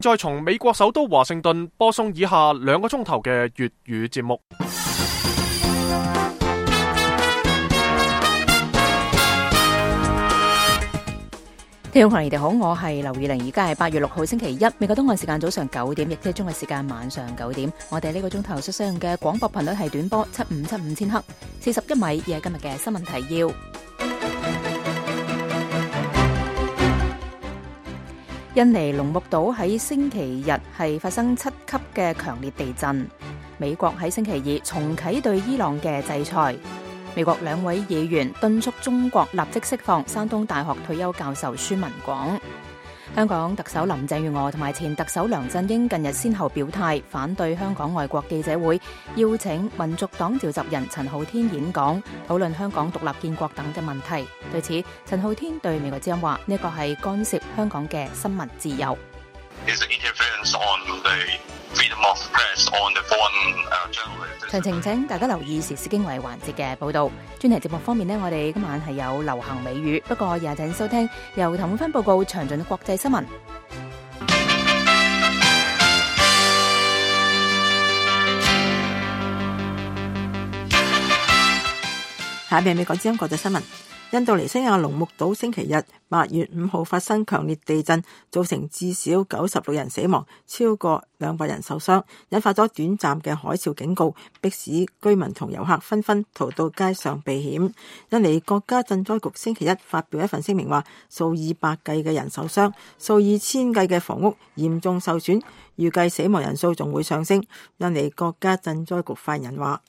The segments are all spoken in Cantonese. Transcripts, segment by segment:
再從美國首都華盛頓播送以下2個鐘頭嘅粵語節目。 聽眾朋友你哋好，我係劉宇玲，而家係8月6號星期一，美國東岸時間早上9點，亦即係中國時間晚上9點。我哋呢個鐘頭所使用嘅廣播頻率係短波7575千赫，41米，而係今日嘅新聞提要。印尼龍目島喺星期日係發生7級嘅強烈地震。美國喺星期2重啟對伊朗嘅制裁。美國2位議員敦促中國立即釋放山東大學退休教授孫文廣。香港特首林鄭月娥同埋前特首梁振英近日先後表態，反對香港外國記者會邀請民族黨召集人陳浩天演講，討論香港獨立建國等嘅問題。對此，陳浩天對美國之音話：呢個係干涉香港嘅新聞自由。詳情請大家留意時事經緯環節嘅報導。專題節目方面呢，我哋今晚係有流行美語，不過也請收聽由譚永芬報告詳盡嘅國際新聞。 下邊美國之音國際新聞。印度尼西亞龍目島星期日8月5號發生強烈地震，造成至少96人死亡，超過200人受傷，引發咗短暫嘅海嘯警告，迫使居民同遊客紛紛逃到街上避險。印尼國家賑災局星期一發表一份聲明話，數以百計嘅人受傷，數以千計嘅房屋嚴重受損，預計死亡人數仲會上升。印尼國家賑災局發言人話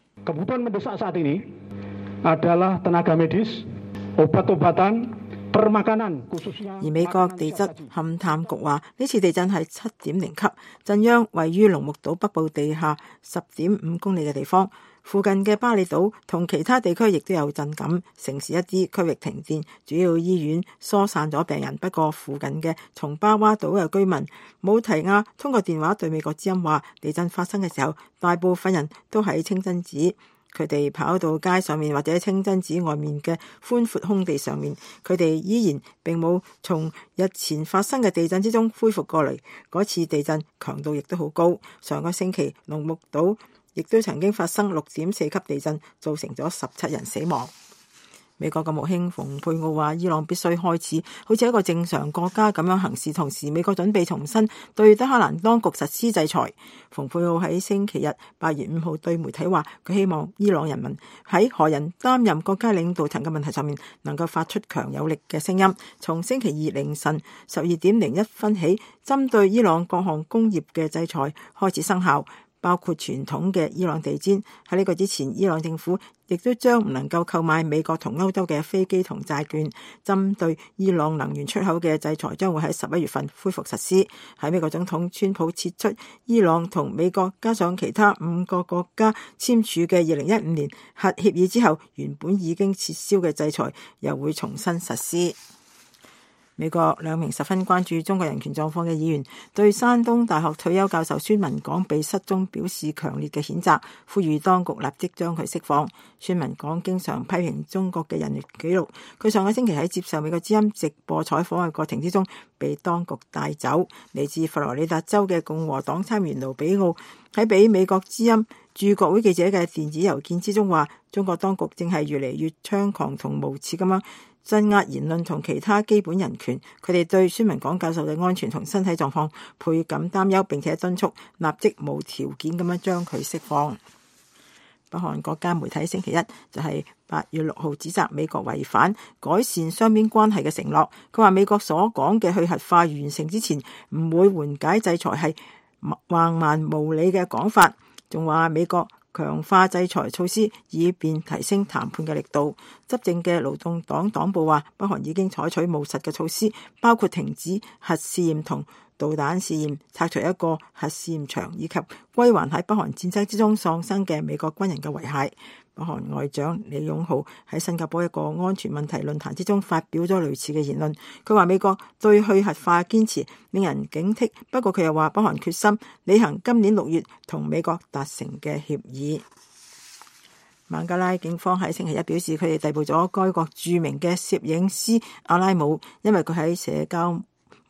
而美國地質勘探局話，呢次地震係7.0級，震央位於龍目島北部地下10.5公里嘅地方，附近嘅巴里島同其他地區亦都有震感，城市一啲區域停電，主要醫院疏散咗病人。不過附近嘅松巴哇島嘅居民姆提亞通過電話對美國之音話，地震發生嘅時候，大部分人都喺清真寺。佢哋跑到街上面或者清真寺外面嘅寬闊空地上面，佢哋依然並冇從日前發生嘅地震之中恢復過嚟。嗰次地震強度亦都好高。上個星期龍目島亦都曾經發生6.4級地震，造成咗17人死亡。美國國務卿蓬佩奧話，伊朗必須開始好似一個正常國家咁樣行事，同時美國準備重新對德黑蘭當局實施制裁。蓬佩奧喺星期日8月5號對媒體話，佢希望伊朗人民喺何人擔任國家領導層嘅問題上面能夠發出強有力嘅聲音。從星期二凌晨12.01分起，針對伊朗各項工業嘅制裁開始生效，包括傳統嘅伊朗地氈。喺呢個之前，伊朗政府亦都將唔能夠購買美國同歐洲嘅飛機同債券。針對伊朗能源出口嘅制裁將會喺11月份恢復實施。喺美國總統川普撤出伊朗同美國加上其他5個國家簽署嘅2015年核協議之後，原本已經撤銷嘅制裁又會重新實施。美國2名十分關注中國人權狀況嘅議員對山東大學退休教授孫文廣被失蹤表示強烈嘅譴責，呼籲當局立即將佢釋放。孫文廣經常批評中國嘅人權紀錄，佢上個星期喺接受美國之音直播採訪嘅過程之中被當局帶走。嚟自佛羅里達州嘅共和黨參議員盧比奧喺俾美國之音駐國會記者嘅電子郵件之中話，中國當局正係越嚟越猖狂同無恥咁樣鎮壓言論同其他基本人權，佢哋對孫文廣教授嘅安全同身體狀況倍感擔憂，並且敦促立即無條件咁樣將佢釋放。北韓國家媒體星期一就係8月6號指責美國違反改善雙邊關係嘅承諾。佢話美國所講嘅去核化完成之前唔會緩解制裁係橫蠻無理嘅講法，仲話美國強化制裁措施以便提升談判嘅力度。執政嘅勞動黨黨部話，北韓已經採取務實嘅措施，包括停止核試驗同導彈試驗、拆除一個核試驗場，以及歸還喺北韓戰爭之中喪生嘅美國軍人嘅遺骸。北韓外長李勇浩喺新加坡一個安全問題論壇之中發表咗類似嘅言論。佢話美國對去核化堅持令人警惕，不過佢又話北韓決心履行今年6月同美國達成嘅協議。孟加拉警方喺星期一表示，佢哋逮捕咗該國著名嘅攝影師阿拉姆，因為佢喺社交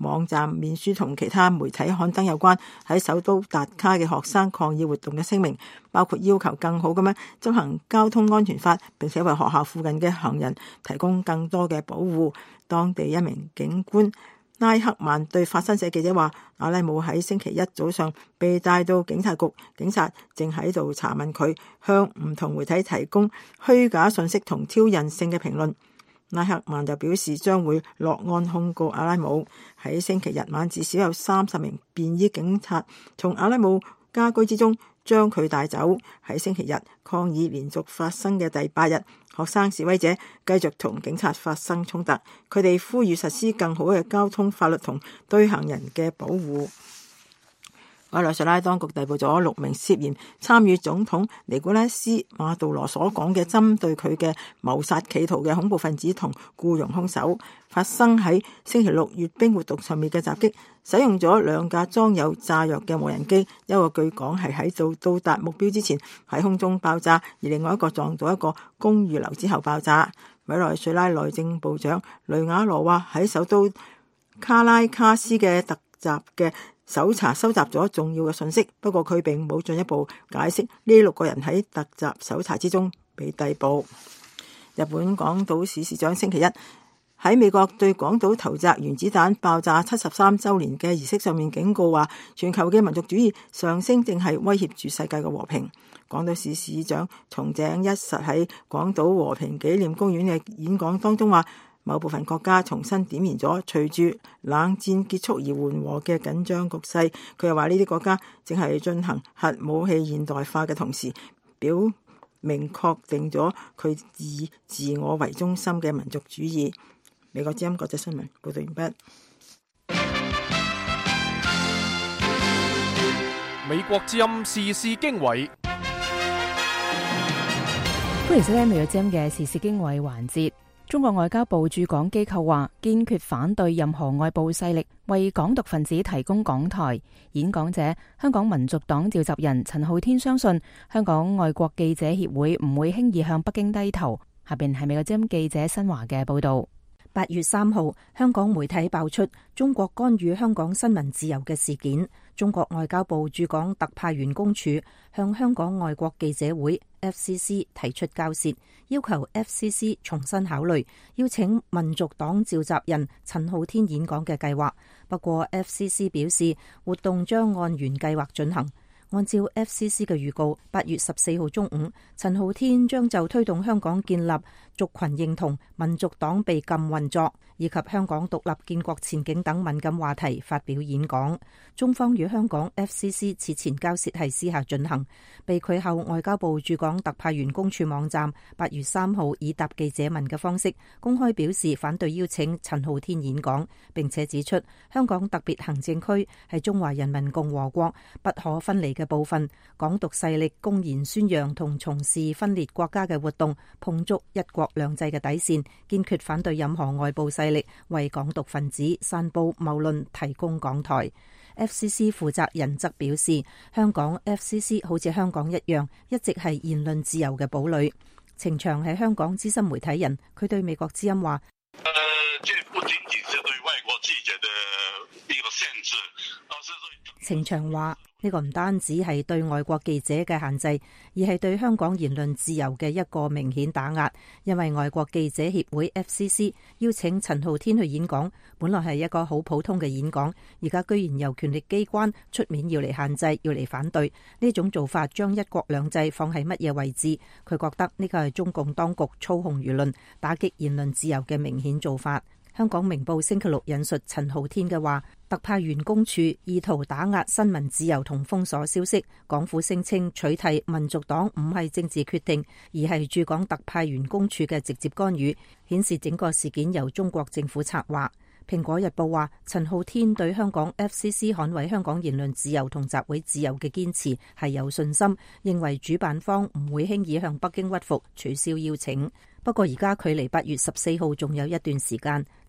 網站面書同其他媒體刊登有關喺首都達卡嘅學生抗議活動嘅聲明，包括要求更好咁樣執行交通安全法，並且為學校附近嘅行人提供更多嘅保護。當地一名警官拉克曼對法新社記者話，阿拉姆喺星期一早上被帶到警察局，警察正喺度查問佢，向唔同媒體提供虛假信息同挑釁性嘅評論。拉克曼就表示將會落案控告阿拉姆。喺星期日晚，至少有30名便衣警察從阿拉姆家居之中將佢帶走。喺星期日抗議連續發生嘅第8日，學生示威者繼續同警察發生衝突，佢哋呼籲實施更好嘅交通法律同對行人嘅保護。委內瑞拉當局逮捕咗6名涉嫌參與總統尼古拉斯馬杜羅所講嘅針對佢嘅謀殺企圖嘅恐怖分子同僱傭兇手。發生喺星期6閱兵活動上面嘅襲擊，使用咗2架裝有炸藥嘅無人機，一個據講係喺到達目標之前喺空中爆炸，而另外一個撞到一個公寓樓之後爆炸。委內瑞拉內政部長雷瓦羅話，喺首都卡拉卡斯嘅突襲嘅搜查收集咗重要嘅信息，不過佢並冇進一步解釋呢6個人喺突襲搜查之中被逮捕。日本廣島市市長星期一喺美國對廣島投擲原子彈爆炸73週年嘅儀式上面警告話，全球嘅民族主義上升正係威脅住世界嘅和平。廣島市市長松井一實喺廣島和平紀念公園嘅演講當中話，某部分國家重新點燃咗隨住冷戰結束而緩和嘅緊張局勢。佢又話呢啲國家正係進行核武器現代化嘅同時，表明確定咗佢以自我為中心嘅民族主義。美國之音國際新聞報道完畢。 美國之音時事經緯， 歡迎收聽美國之音嘅時事經緯環節。中國外交部駐港機構話，堅決反對任何外部勢力為港獨分子提供港台。演講者香港民族黨召集人陳浩天相信，香港外國記者協會唔會輕易向北京低頭。下邊係美國之音記者新華嘅報道。8月3號，香港媒體爆出中國干預香港新聞自由嘅事件。中國外交部駐港特派員公署向香港外國記者會 FCC 提出交涉，要求 FCC 重新考慮邀請民族黨召集人陳浩天演講嘅計劃。不過 FCC 表示，活動將按原計劃進行。按照 FCC 嘅預告，8月14號中午，陳浩天將就推動香港建立族群認同、民族黨被禁運作以及香港獨立建國前景等敏感話題發表演講。中方與香港 FCC 此前交涉係私下進行。被拒後，外交部駐港特派員公署網站8月3號以答記者問嘅方式公開表示反對邀請陳浩天演講，並且指出香港特別行政區係中華人民共和國不可分離嘅部分，港獨勢力公然宣揚同從事分裂國家嘅活動，碰觸一國兩制嘅底線，堅決反對任何外部勢力為港獨分子散布謬論提供港台。FCC 負責人則表示，香港 FCC 好似香港一樣，一直係言論自由嘅堡壘。程翔係香港資深媒體人，佢對美國之音話： 這不僅僅是對外國記者的一個限制，而是對程翔話呢個唔單止係對外國記者嘅限制，而係對香港言論自由嘅一個明顯打壓。因為外國記者協會 FCC 邀請陳浩天去演講，本來係一個好普通嘅演講，而家居然由權力機關出面要嚟限制，要嚟反對，呢種做法將一國兩制放喺乜嘢位置？佢覺得呢個係中共當局操控輿論、打擊言論自由嘅明顯做法。香港明報星期六引述陳浩天嘅話，特派員公署意圖打壓新聞自由同封鎖消息。港府聲稱取締民族黨唔係政治決定，而係駐港特派員公署嘅直接干預，顯示整個事件由中國政府策劃。蘋果日報話，陳浩天對香港 FCC 捍衛香港言論自由同集會自由嘅堅持係有信心，認為主辦方唔會輕易向北京屈服，取消邀請。不過而家距離8月14號仲有一段時間，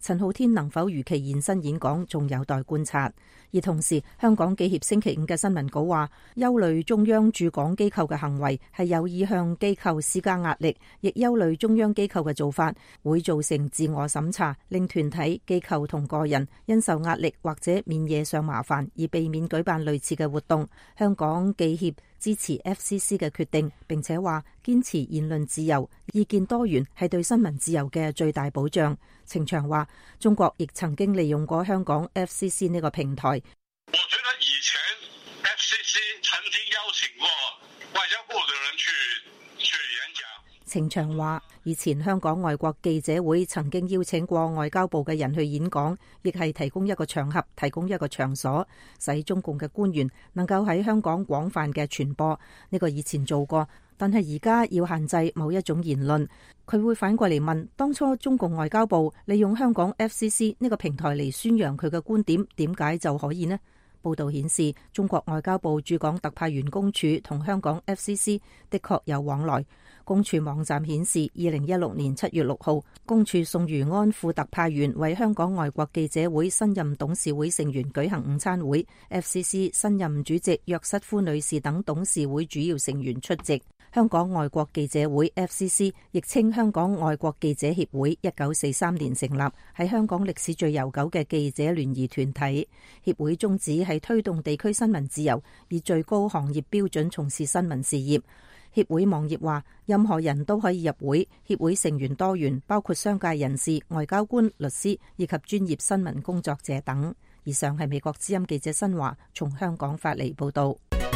陳浩天能否如期現身演講，仲有待觀察。而同時，香港記協星期五嘅新聞稿話，憂慮中央駐港機構嘅行為係有意向機構施加壓力，亦憂慮中央機構嘅做法會造成自我審查，令團體、機構同個人因受壓力或者面惹上麻煩而避免舉辦類似嘅活動。香港記協支持 FCC 嘅決定，並且話堅持言論自由、意見多元係對新聞自由嘅最大保障。程翔話，中國亦曾經利用過香港 FCC 呢個平台。 我覺得以前 FCC 曾經邀請過外交部的人去演講。 程翔話，以前香港外國記者會曾經邀請過外交部嘅人去演講，亦係提供一個場合、提供一個場所，使中共嘅官員能夠喺香港廣泛嘅傳播。呢個以前做過，但係而家要限制某一種言論。佢會反過嚟問，當初中共外交部利用香港 FCC 呢個平台嚟宣揚佢嘅觀點，點解就可以呢？報道顯示，中國外交部駐港特派員公署同香港 FCC 的確有往來。公署網站顯示，2016年7月6號，公署宋如安副特派員為香港外國記者會新任董事會成員舉行午餐會， FCC 新任主席約瑟夫女士等董事會主要成員出席。香港外國記者會 FCC 亦稱香港外國記者協會，1943年成立，係香港歷史最悠久嘅記者聯誼團體。協會宗旨係推動地區新聞自由，以最高行業標準從事新聞事業。協會網頁話，任何人都可以入會，協會成員多元，包括商界人士、外交官、律師以及專業新聞工作者等。以上係美國之音記者新華從香港發嚟報道。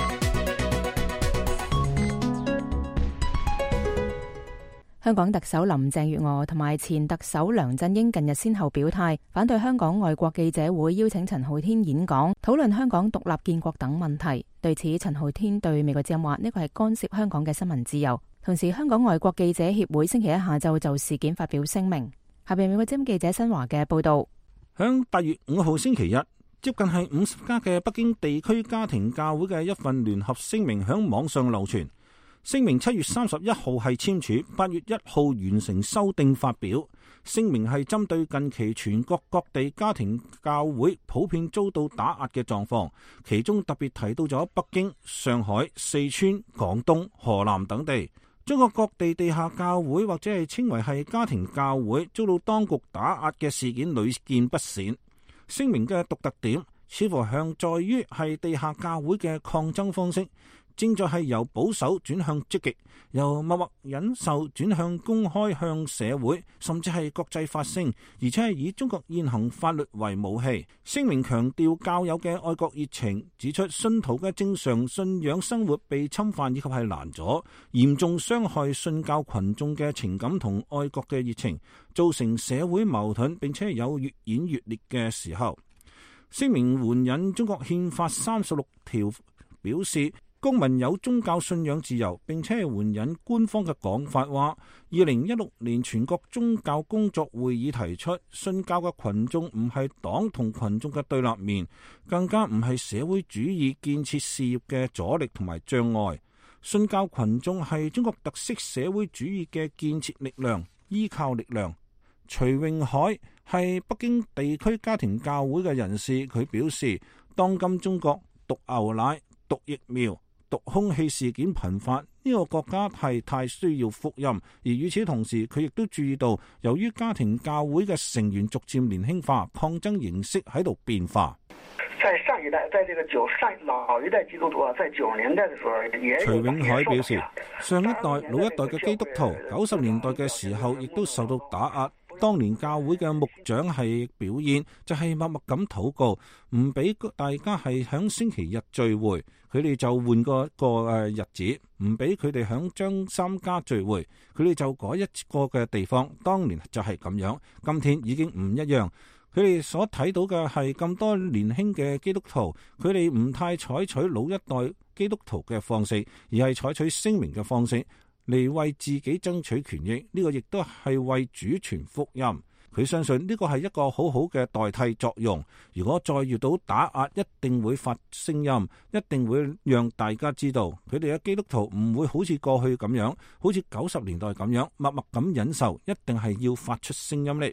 香港特首林鄭月娥同埋前特首梁振英近日先後表態，反對香港外國記者會邀請陳浩天演講，討論香港獨立建國等問題。對此，陳浩天對美國之音話，呢個係干涉香港嘅新聞自由。同時，香港外國記者協會星期一下晝就事件發表聲明。下邊美國之音記者新華嘅報道。 響8月5號星期日，接近係50家嘅北京地區家庭教會嘅一份聯合聲明響網上流傳。聲明7月31號係簽署，8月1號完成修訂發表。聲明係針對近期全國各地家庭教會普遍遭到打壓嘅狀況，其中特別提到咗北京、上海、四川、廣東、河南等地。中國各地地下教會或者係稱為係家庭教會遭到當局打壓嘅事件屢見不鮮。聲明嘅獨特點似乎向在於係地下教會嘅抗爭方式正在係由保守轉向積極，由默默忍受轉向公開向社會甚至係國際發聲，而且係以中國現行法律為武器。聲明強調教友嘅愛國熱情，指出信徒嘅正常信仰生活被侵犯以及係攔阻，嚴重傷害信教群眾嘅情感同愛國嘅熱情，造成社會矛盾，並且有越演越烈嘅時候。聲明援引中國憲法36條，表示公民有宗教信仰自由，並且係援引官方嘅講法話，2016年全國宗教工作會議提出，信教嘅群眾唔係黨同群眾嘅對立面，更加唔係社會主義建設事業嘅阻力同埋障礙。信教群眾係中國特色社會主義嘅建設力量、依靠力量。徐永海係北京地區家庭教會嘅人士，佢表示，當今中國毒牛奶、毒疫苗、毒空氣事件頻發，呢個國家係太需要福音。而與此同時，佢亦都注意到，由於家庭教會嘅成員逐漸年輕化，抗爭形式喺度變化。 在上一代，在這個老一代基督徒啊，在90年代的時候也有。 徐永海表示，上一代、老一代嘅基督徒，90年代嘅時候亦都受到打壓。當年教會嘅牧長係表現就係默默咁禱告，唔俾大家係響星期日聚會，佢哋就換個日子，唔俾佢哋響張三家聚會，佢哋就改一個嘅地方。當年就係咁樣，今天已經唔一樣。佢哋所睇到嘅係咁多年輕嘅基督徒，佢哋唔太採取老一代基督徒嘅方式，而係採取聲明嘅方式嚟為自己爭取權益。呢個亦都係為主傳福音。佢相信呢個係一個好好嘅代替作用。如果再遇到打壓，一定會發聲音，一定會讓大家知道佢哋嘅基督徒唔會好似過去咁樣，好似90年代咁樣默默咁忍受，一定係要發出聲音嚟。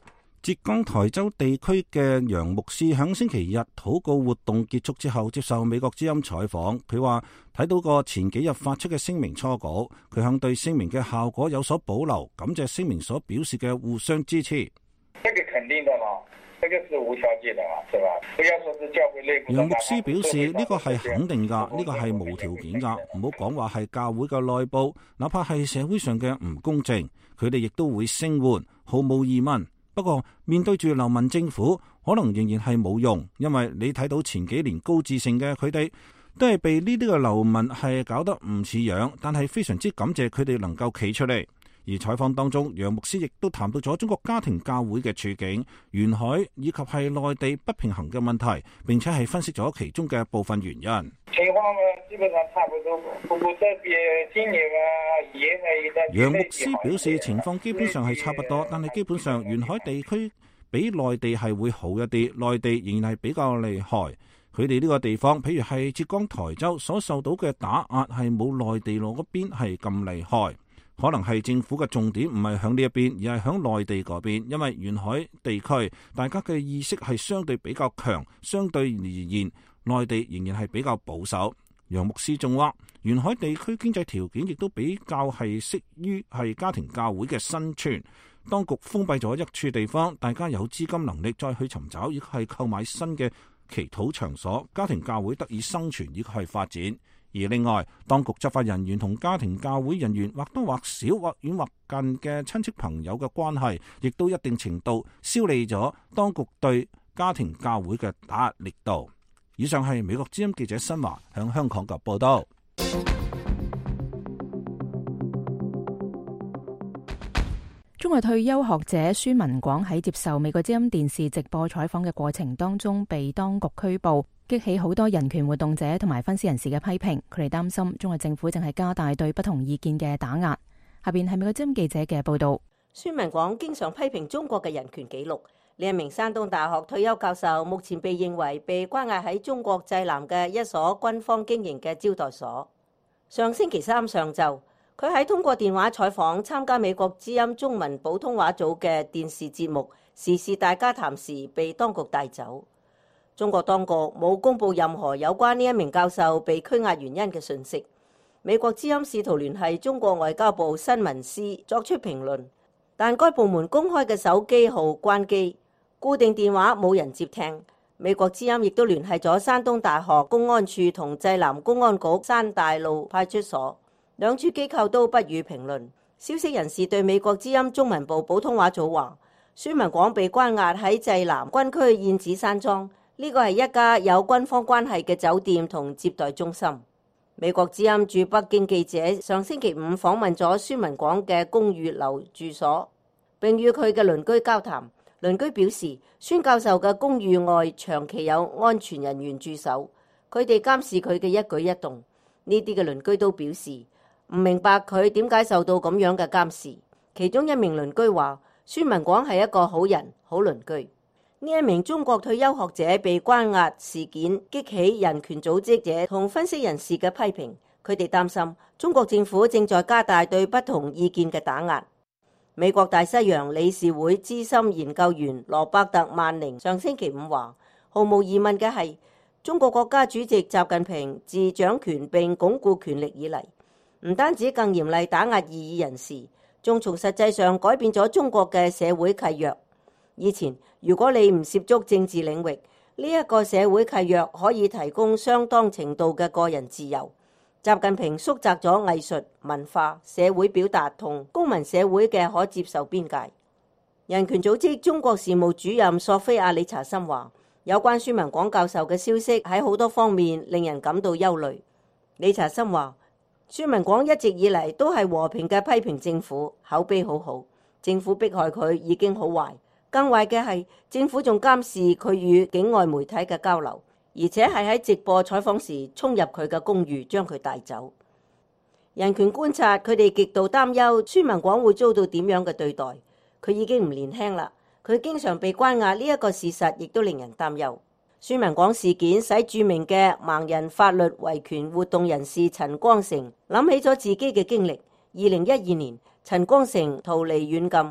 浙江台州地區嘅楊牧師響星期日禱告活動結束之後，接受美國之音採訪，佢話睇到個前幾日發出嘅聲明初稿，佢向對聲明嘅效果有所保留，感謝聲明所表示嘅互相支持。 這個肯定的嘛，這個是無條件的嘛，是吧？不要說是教會內部。 楊牧師表示呢個係肯定噶，呢個係無條件噶，唔好講話係教會嘅內部，哪怕係社會上嘅唔公正，佢哋亦都會聲援，毫無疑問。不過面對住流氓政府，可能仍然係冇用，因為你睇到前幾年高志勝嘅佢哋都係被呢啲嘅流氓係搞得唔似樣，但係非常之感謝佢哋能夠企出嚟。而採訪當中，楊牧師亦都談到咗中國家庭教會嘅處境、沿海以及係內地不平衡嘅問題，並且係分析咗其中嘅部分原因。 情況呢，基本上差不多。不過這邊今年啊，也係楊牧師表示情況基本上係差不多，但係基本上沿海地區比內地係會好一啲，內地仍然係比較厲害。佢哋呢個地方，譬如係浙江台州所受到嘅打壓係冇內地嗰邊係咁厲害。可能係政府嘅重點唔係響呢一邊，而係響內地嗰邊，因為沿海地區大家嘅意識係相對比較強，相對而言內地仍然係比較保守。楊牧師仲話，沿海地區經濟條件亦都比較係適於係家庭教會嘅生存。當局封閉咗一處地方，大家有資金能力再去尋找，亦係購買新嘅祈禱場所，家庭教會得以生存，亦係發展。而另外，當局執法人員同家庭教會人員或多或少或遠或近嘅親戚朋友嘅關係，亦都一定程度消弭咗當局對家庭教會嘅打壓力度。以上係美國之音記者新華向香港嘅報道。 中國退休學者孫文廣喺接受美國之音電視直播採訪嘅過程當中被當局拘捕，激起好多人權活動者同埋分析人士嘅批評。佢哋擔心中國政府正係加大對不同意見嘅打壓。下邊係美國之音記者嘅報道。 孫文廣經常批評中國嘅人權紀錄。呢一名山東大學退休教授，目前被認為被關押喺中國濟南嘅一所軍方經營嘅招待所。上星期三上晝，佢喺通過電話採訪參加美國之音中文普通話組嘅電視節目《時事大家談》時，被當局帶走。中國當局冇公布任何有關呢一名教授被拘押原因嘅訊息。美國之音試圖聯繫中國外交部新聞司作出評論，但該部門公開嘅手機號關機，固定電話冇人接聽。美國之音亦都聯繫咗山東大學公安處同濟南公安局山大路派出所，兩處機構都不予評論。消息人士對美國之音中文部普通話組話，孫文廣被關押喺濟南軍區燕子山莊，呢個係一家有軍方關係嘅酒店同接待中心。美國之音駐北京記者上星期五訪問咗孫文廣嘅公寓樓住所，並與佢嘅鄰居交談。鄰居表示，孫教授嘅公寓外長期有安全人員駐守，佢哋監視佢嘅一舉一動。呢啲嘅鄰居都表示唔明白佢點解受到咁樣嘅監視。其中一名鄰居話，孫文廣係一個好人、好鄰居。呢一名中國退休學者被關押事件激起人權組織者同分析人士嘅批評，佢哋擔心中國政府正在加大對不同意見嘅打壓。美國大西洋理事會資深研究員羅伯特曼寧上星期五話，毫無疑問嘅係，中國國家主席習近平自掌權並鞏固權力以嚟，唔單止更嚴厲打壓異議人士，仲從實際上改變咗中國嘅社會契約。以前如果你唔涉足政治領域，呢一個社會契約可以提供相當程度嘅個人自由。習近平縮窄咗藝術、文化、社會表達同公民社會嘅可接受邊界。人權組織中國事務主任索菲亞理查森話，有關孫文廣教授嘅消息喺好多方面令人感到憂慮。理查森話，孫文廣一直以嚟都係和平嘅批評政府，口碑好好，政府迫害佢已經好壞。更壞嘅係，政府仲監視佢與境外媒體嘅交流，而且係喺直播採訪時衝入佢嘅公寓，將佢帶走。人權觀察佢哋極度擔憂孫文廣會遭到點樣嘅對待。佢已經唔年輕啦，佢經常被關押呢一個事實亦都令人擔憂。孫文廣事件使著名嘅盲人法律維權活動人士陳光誠諗起咗自己嘅經歷。2012年，陳光誠逃離軟禁。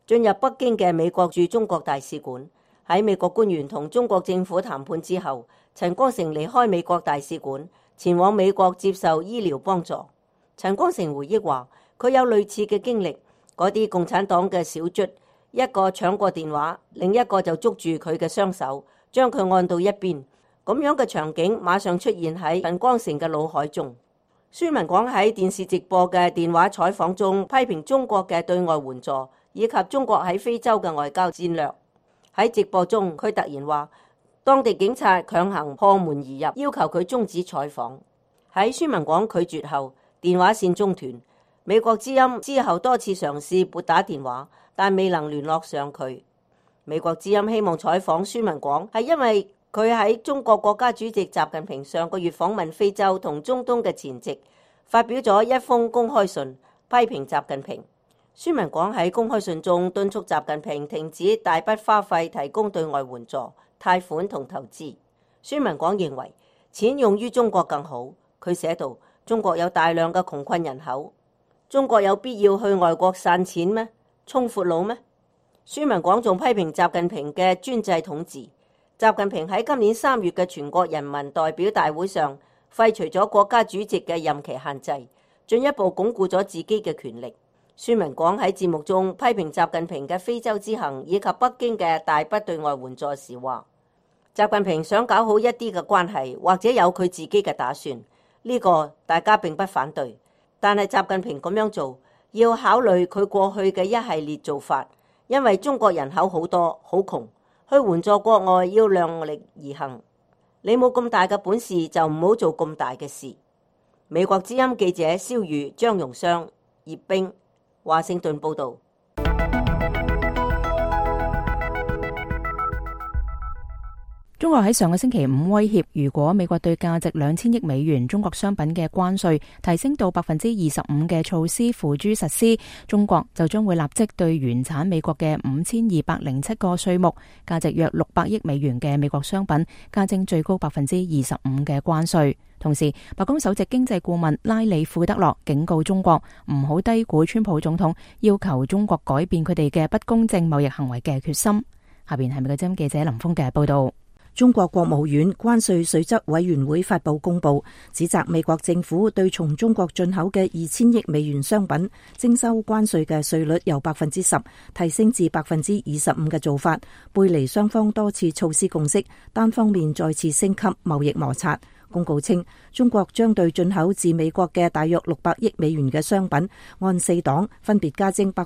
進入北京嘅美國駐中國大使館。喺美國官員同中國政府談判之後，陳光誠離開美國大使館，前往美國接受醫療幫助。陳光誠回憶話，佢有類似嘅經歷，嗰啲共產黨嘅小卒，一個搶過電話，另一個就捉住佢嘅雙手，將佢按到一邊。咁樣嘅場景馬上出現喺陳光誠嘅腦海中。孫文廣喺電視直播嘅電話採訪中批評中國嘅對外援助以及中國喺非洲嘅外交戰略。喺直播中，佢突然話當地警察強行破門而入，要求佢終止採訪。喺孫文廣拒絕後，電話線中斷。美國之音之後多次嘗試撥打電話，但未能聯絡上佢。美國之音希望採訪孫文廣，係因為佢喺中國國家主席習近平上個月訪問非洲同中東嘅前夕，發表咗一封公開信，批評習近平。孫文廣喺公開信中敦促習近平停止大筆花費提供對外援助、貸款同投資。孫文廣認為錢用於中國更好。佢寫道：中國有大量嘅窮困人口，中國有必要去外國散錢咩？充闊佬咩？孫文廣仲批評習近平嘅專制統治。習近平喺今年3月嘅全國人民代表大會上廢除咗國家主席嘅任期限制，進一步鞏固咗自己嘅權力。孫文廣喺節目中批評習近平嘅非洲之行以及北京嘅大筆對外援助時話，習近平想搞好一啲嘅關係，或者有佢自己嘅打算，呢個大家並不反對。但係習近平咁樣做要考慮佢過去嘅一系列做法，因為中國人口好多好窮，去援助國外要量力而行。你冇咁大嘅本事就唔好做咁大嘅事。美國之音記者蕭宇、張榮湘、葉冰，華盛頓報道。 中國喺上個星期五威脅，如果美國對價值2000億美元中國商品嘅關稅提升到25%嘅措施付諸實施，中國就將會立即對原產美國嘅5207個稅目價值約600億美元嘅美國商品加徵最高25%嘅關稅。同時，白宮首席經濟顧問拉里庫德洛警告中國唔好低估川普總統要求中國改變佢哋嘅不公正貿易行為嘅決心。下邊係美國之音記者林峰嘅報道。 中國國務院關稅稅則委員會發布公佈，指責美國政府對從中國進口嘅2000億美元商品徵收關稅嘅稅率由10%提升至25%嘅做法，背離雙方多次措施共識，單方面再次升級貿易摩擦。公告稱，中國將對進口自美國嘅大約600億美元嘅商品按4檔分別加徵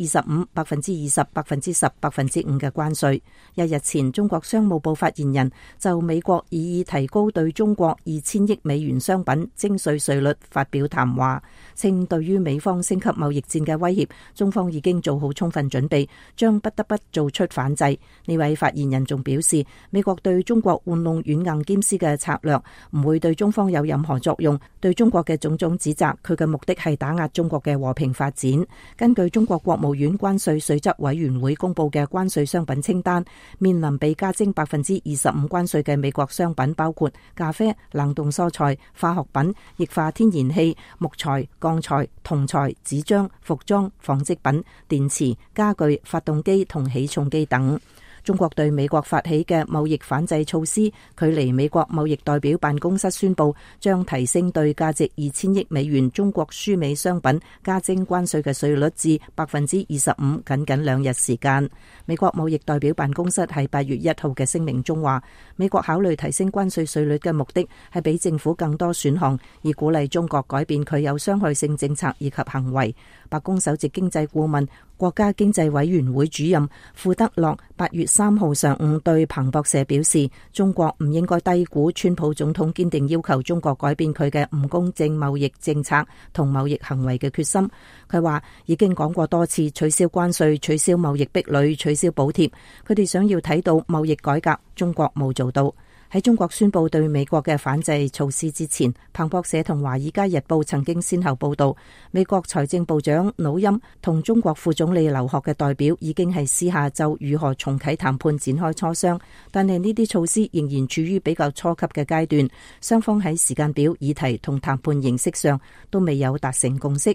25%、20%、10%、5% 嘅關稅。1日前，中國商務部發言人就美國擬議提高對中國2000億美元商品徵稅稅率發表談話，稱對於美方升級貿易戰嘅威脅，中方已經做好充分準備，將不得不做出反制。呢位發言人仲表示，美國對中國玩弄軟硬兼施嘅策略唔會對中方有任何作用，對中國嘅種種指責，佢嘅目的係打壓中國嘅和平發展。根據中國國務院關稅稅則委員會公布嘅關稅商品清單，面臨被加徵25%關稅嘅美國商品包括咖啡、冷凍蔬菜、化學品、液化天然氣、木材、鋼材、銅材、紙張、服裝、紡織品、電池、家具、發動機同起重機等。中國對美國發起嘅貿易反制措施，距離美國貿易代表辦公室宣布將提升對價值2000億美元中國輸美商品加徵關稅嘅稅率至25%，僅僅2日時間。美國貿易代表辦公室喺8月1號嘅聲明中話，美國考慮提升關稅稅率嘅目的係俾政府更多選項，以鼓勵中國改變佢有傷害性政策以及行為。白宮首席經濟顧問、國家經濟委員會主任庫德洛8月3號上午對彭博社表示，中國唔應該低估川普總統堅定要求中國改變佢嘅唔公正貿易政策同貿易行為嘅決心。佢話已經講過多次取消關稅、取消貿易壁壘、取消補貼，佢哋想要睇到貿易改革，中國冇做到。喺中國宣布對美國嘅反制措施之前，彭博社同華爾街日報曾經先後報道，美國財政部長努欽同中國副總理劉鶴嘅代表已經係私下就如何重啟談判展開磋商，但係呢啲措施仍然處於比較初級嘅階段，雙方喺時間表、議題同談判形式上都未有達成共識。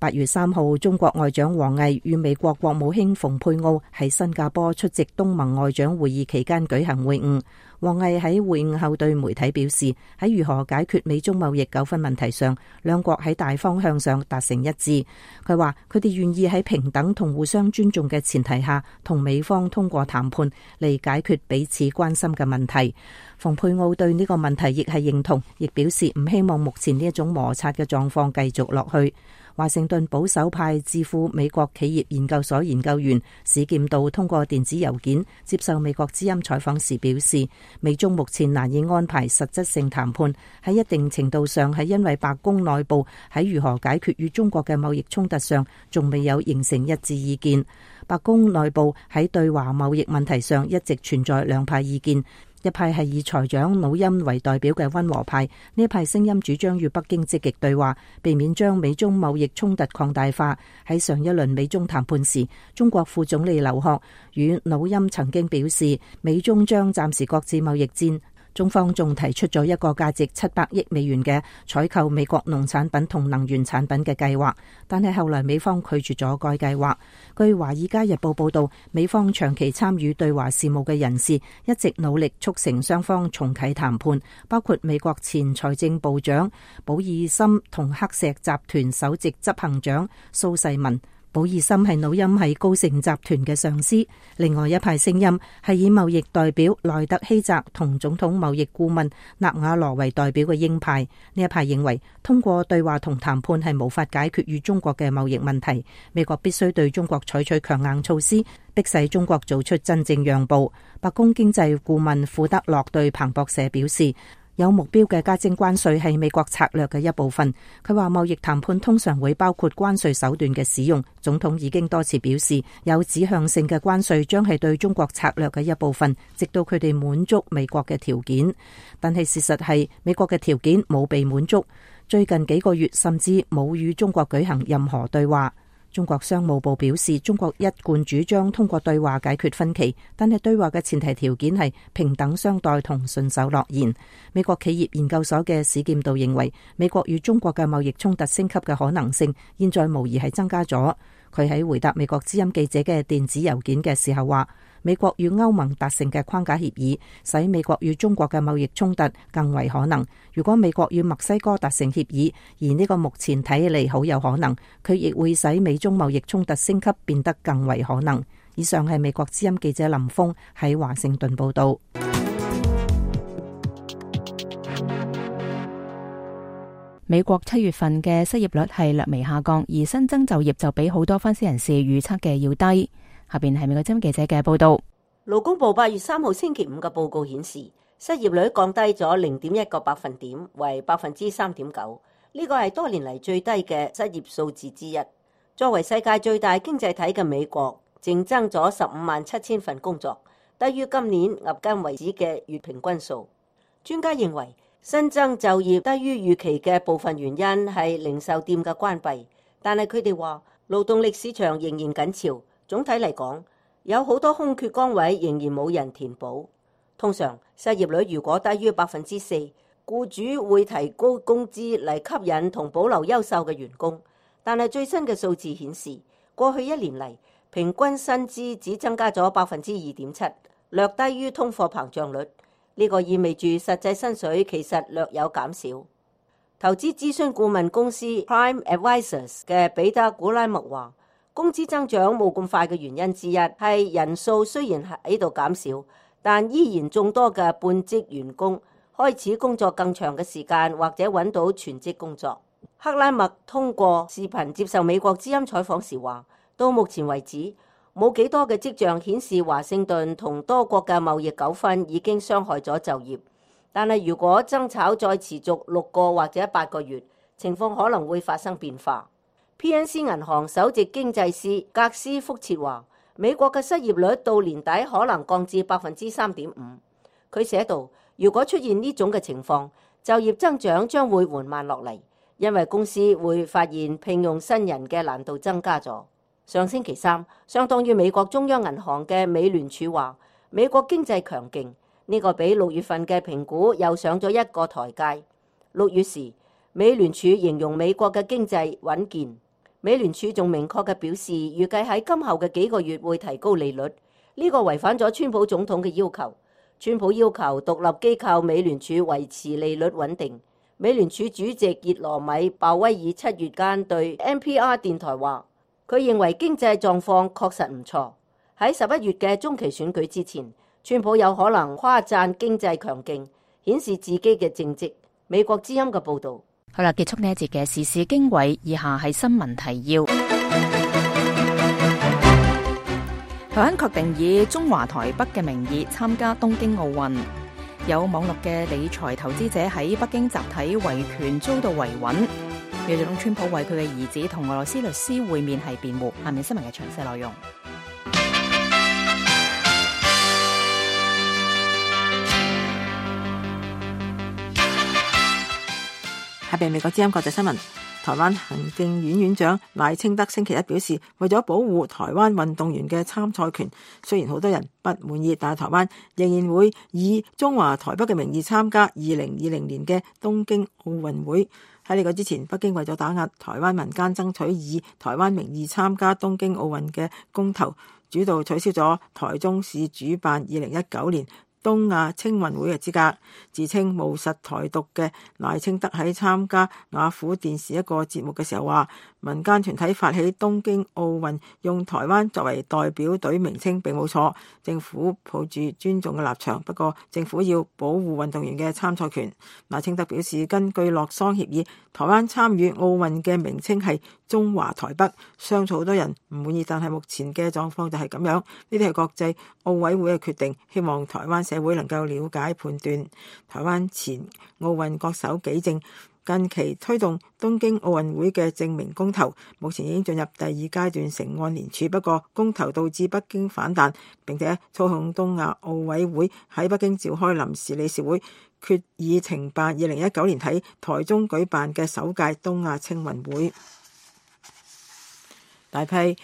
8月3號，中國外長王毅與美國國務卿蓬佩奧喺新加坡出席東盟外長會議期間舉行會晤。王毅喺會晤後對媒體表示，喺如何解決美中貿易糾紛問題上，兩國喺大方向上達成一致。佢話佢哋願意喺平等同互相尊重嘅前提下，同美方通過談判嚟解決彼此關心嘅問題。蓬佩奧對呢個問題亦係認同，亦表示唔希望目前呢一種摩擦嘅狀況繼續落去。華盛頓保守派智庫美國企業研究所研究員史劍道通過電子郵件接受美國之音採訪時表示，美中目前難以安排實質性談判，喺一定程度上係因為白宮內部喺如何解決與中國嘅貿易衝突上仲未有形成一致意見。白宮內部喺對華貿易問題上一直存在兩派意見。一派係以財長努欽為代表嘅溫和派，呢一派聲音主張與北京積極對話，避免將美中貿易衝突擴大化。喺上一輪美中談判時，中國副總理劉鶴與努欽曾經表示，美中將暫時擱置貿易戰。中方仲提出咗一個價值700億美元嘅採購美國農產品同能源產品嘅計劃，但係後來美方拒絕咗該計劃。據《華爾街日報》報道，美方長期參與對華事務嘅人士一直努力促成雙方重啟談判，包括美國前財政部長保爾森同黑石集團首席執行長蘇世民。保爾森係努欽喺高盛集團嘅上司。另外一派聲音係以貿易代表萊特希澤同總統貿易顧問納瓦羅為代表嘅鷹派。呢一派認為通過對話同談判係無法解決與中國嘅貿易問題，美國必須對中國採取強硬措施，迫使中國做出真正讓步。白宮經濟顧問庫德洛對彭博社表示，有目標嘅加徵關稅係美國策略嘅一部分。佢話貿易談判通常會包括關稅手段嘅使用。總統已經多次表示，有指向性嘅關稅將係對中國策略嘅一部分，直到佢哋滿足美國嘅條件。但係事實係美國嘅條件冇被滿足，最近幾個月甚至冇與中國舉行任何對話。中國商務部表示，中國一貫主張通過對話解決分歧，但係對話嘅前提條件係平等相待同順手諾言。美國企業研究所嘅史劍道認為，美國與中國嘅貿易衝突升級嘅可能性，現在無疑係增加咗。佢喺回答美國之音記者嘅電子郵件嘅時候話，美國與歐盟達成嘅框架協議，使美國與中國嘅貿易衝突更為可能。如果美國與墨西哥達成協議，而呢個目前睇起嚟好有可能，佢亦會使美中貿易衝突升級變得更為可能。以上係美國之音記者林峰喺華盛頓報道。美國7月份嘅失業率係略微下降，而新增就業就比好多分析人士預測嘅要低。下邊係美國之音記者嘅報道。 勞工部8月3號星期五嘅報告顯示，失業率降低咗0.1個百分點，為3.9%。呢個係多年嚟最低嘅失業數字之一。作為世界最大經濟體嘅美國，淨增咗157000份工作，低於今年迄今為止嘅月平均數。專家認為，新增就業低於預期嘅部分原因係零售店嘅關閉，但係佢哋話勞動力市場仍然緊俏。總體嚟講，有好多空缺崗位仍然冇人填補。通常失業率如果低於4%，僱主會提高工資嚟吸引同保留優秀嘅員工。但係最新嘅數字顯示，過去1年嚟平均薪資只增加咗2.7%，略低於通貨膨脹率。呢個意味住實際薪水其實略有減少。投資諮詢顧問公司 Prime Advisors 嘅彼得古拉默話，工資增長冇咁快嘅原因之一係人數雖然喺度減少，但依然眾多嘅半職員工開始工作更長嘅時間，或者揾到全職工作。克拉默通過視頻接受美國之音採訪時話，到目前為止，冇幾多嘅跡象顯示華盛頓同多國嘅貿易糾紛已經傷害咗就業，但係如果爭吵再持續6個或者8個月，情況可能會發生變化。PNC 銀行首席經濟師格斯福切話，美國嘅失業率到年底可能降至3.5%。佢寫道，如果出現呢種嘅情況，就業增長將會緩慢落嚟，因為公司會發現聘用新人嘅難度增加咗。上星期三，相當於美國中央銀行嘅美聯儲話，美國經濟強勁，呢個比6月份嘅評估又上咗一個台階。6月時，美聯儲形容美國嘅經濟穩健。 美聯儲仲明確嘅表示，預計喺今後嘅幾個月會提高利率，呢個違反咗川普總統嘅要求。川普要求獨立機構美聯儲維持利率穩定。美聯儲主席熱羅米鮑威爾7月間對 NPR 電台話，佢認為經濟狀況確實唔錯。喺11月嘅中期選舉之前，川普有可能誇讚經濟強勁，顯示自己嘅政績。美國之音嘅報導。 好啦，結束呢一節嘅時事經緯，以下係新聞提要。台灣確定以中華台北嘅名義參加東京奧運。有網絡嘅理財投資者喺北京集體維權遭到維穩。美國總統川普為佢嘅兒子同俄羅斯律師會面係辯護。下面新聞嘅詳細內容。 下邊美國之音國際新聞。台灣行政院院長賴清德星期一表示，為咗保護台灣運動員嘅參賽權，雖然好多人不滿意，但係台灣仍然會以中華台北嘅名義參加2020年嘅東京奧運會。喺呢個之前，北京為咗打壓台灣民間爭取以台灣名義參加東京奧運嘅公投，主導取消咗台中市主辦2019年東亞青運會嘅資格。自稱務實台獨嘅賴清德喺參加雅虎電視一個節目嘅時候話，民間團體發起東京奧運用台灣作為代表隊名稱並冇錯，政府抱住尊重嘅立場，不過政府要保護運動員嘅參賽權。賴清德表示，根據洛桑協議，台灣參與奧運嘅名稱係中華台北，相信好多人唔滿意，但係目前嘅狀況就係咁樣，呢啲係國際奧委會嘅決定，希望台灣社會能夠了解判斷。台灣前奧運國手紀政近期推動東京奧運會嘅證明公投，目前已經進入第二階段成案聯署，不過公投導致北京反彈，並且操控東亞奧委會喺北京召開臨時理事會，決議停辦2019年喺台中舉辦嘅首屆東亞青運會。大批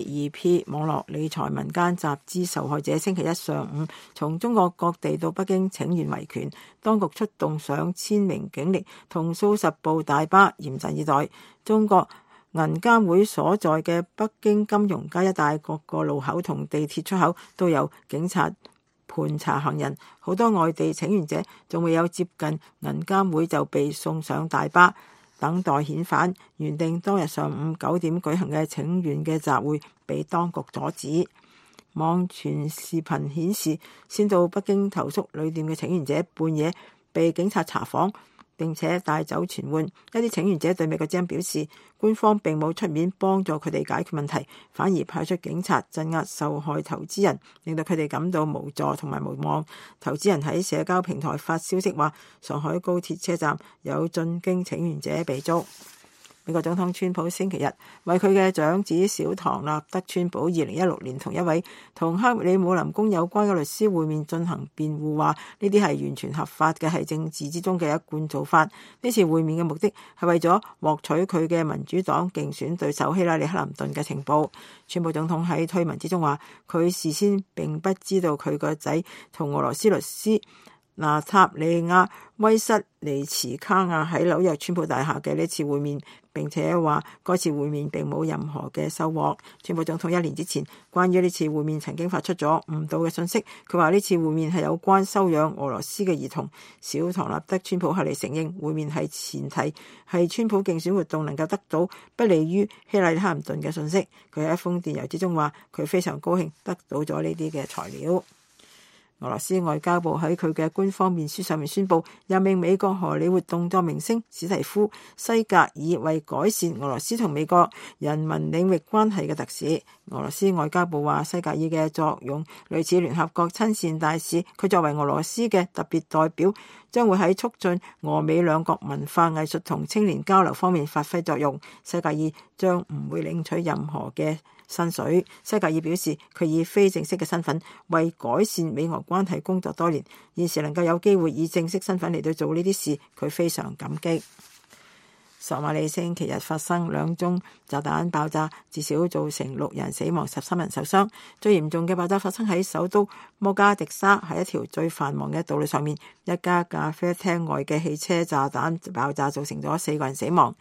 P2P 網絡理財民間集資受害者星期一上午從中國各地到北京請願維權，當局出動上千名警力同數十部大巴嚴陣以待。中國銀監會所在嘅北京金融街一帶各個路口同地鐵出口都有警察盤查行人，好多外地請願者仲未有接近銀監會就被送上大巴等待遣返。原定當日上午9點舉行嘅請願嘅集會被當局阻止。網傳視頻顯示，先到北京投宿旅店嘅請願者半夜被警察查訪並且帶走傳喚。一啲請願者對美國之音表示，官方並冇出面幫助佢哋解決問題，反而派出警察鎮壓受害投資人，令到佢哋感到無助同埋無望。投資人喺社交平台發消息話，上海高鐵車站有進京請願者被捉。美國總統川普星期日為佢嘅長子小唐納德川普2016年同一位同克里姆林宮有關嘅律師會面進行辯護，話呢啲係完全合法嘅，係政治之中嘅一貫做法。呢次會面嘅目的係為咗獲取佢嘅民主黨競選對手希拉里克林頓嘅情報。川普總統喺推文之中話，佢事先並不知道佢個仔同俄羅斯律師娜塔莉亞威瑟尼茨卡亞喺紐約川普大廈嘅呢次會面，並且話該次會面並冇任何嘅收穫。川普總統1年之前關於呢次會面曾經發出咗誤導嘅信息，佢話呢次會面係有關收養俄羅斯嘅兒童。小唐納德川普後嚟承認會面係前提係川普競選活動能夠得到不利於希拉里克林頓嘅信息。佢喺一封電郵之中話，佢非常高興得到咗呢啲嘅材料。俄羅斯外交部喺佢嘅官方面書上面宣布，任命美國荷里活動作明星史蒂夫西格爾為改善俄羅斯同美國人民領域關係嘅特使。俄羅斯外交部話，西格爾嘅作用類似聯合國親善大使，佢作為俄羅斯嘅特別代表，將會喺促進俄美兩國文化藝術同青年交流方面發揮作用。西格爾將唔會領取任何嘅薪水。西格爾表示，佢以非正式嘅身份為改善美俄關係工作多年，現時能夠有機會以正式身份嚟到做呢啲事，佢非常感激。索馬里星期日發生2宗炸彈爆炸，至少造成6人死亡，13人受傷。最嚴重嘅爆炸發生喺首都摩加迪沙，喺一條最繁忙嘅道路上面，一家咖啡廳外嘅汽車炸彈爆炸造成咗4個人死亡。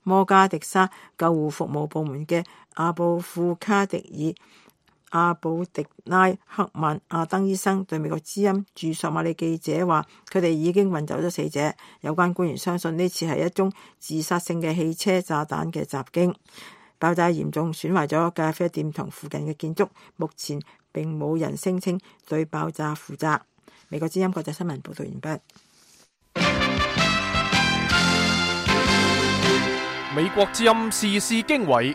摩加迪沙救護服務部門嘅阿布庫卡迪爾阿布迪拉克曼阿登醫生對美國之音駐索馬里記者話，佢哋已經運走咗死者。有關官員相信呢次係一宗自殺性嘅汽車炸彈嘅襲擊。爆炸嚴重損壞咗咖啡店同附近嘅建築，目前並冇人聲稱對爆炸負責。美國之音國際新聞報道完畢。 美國之音時事經緯。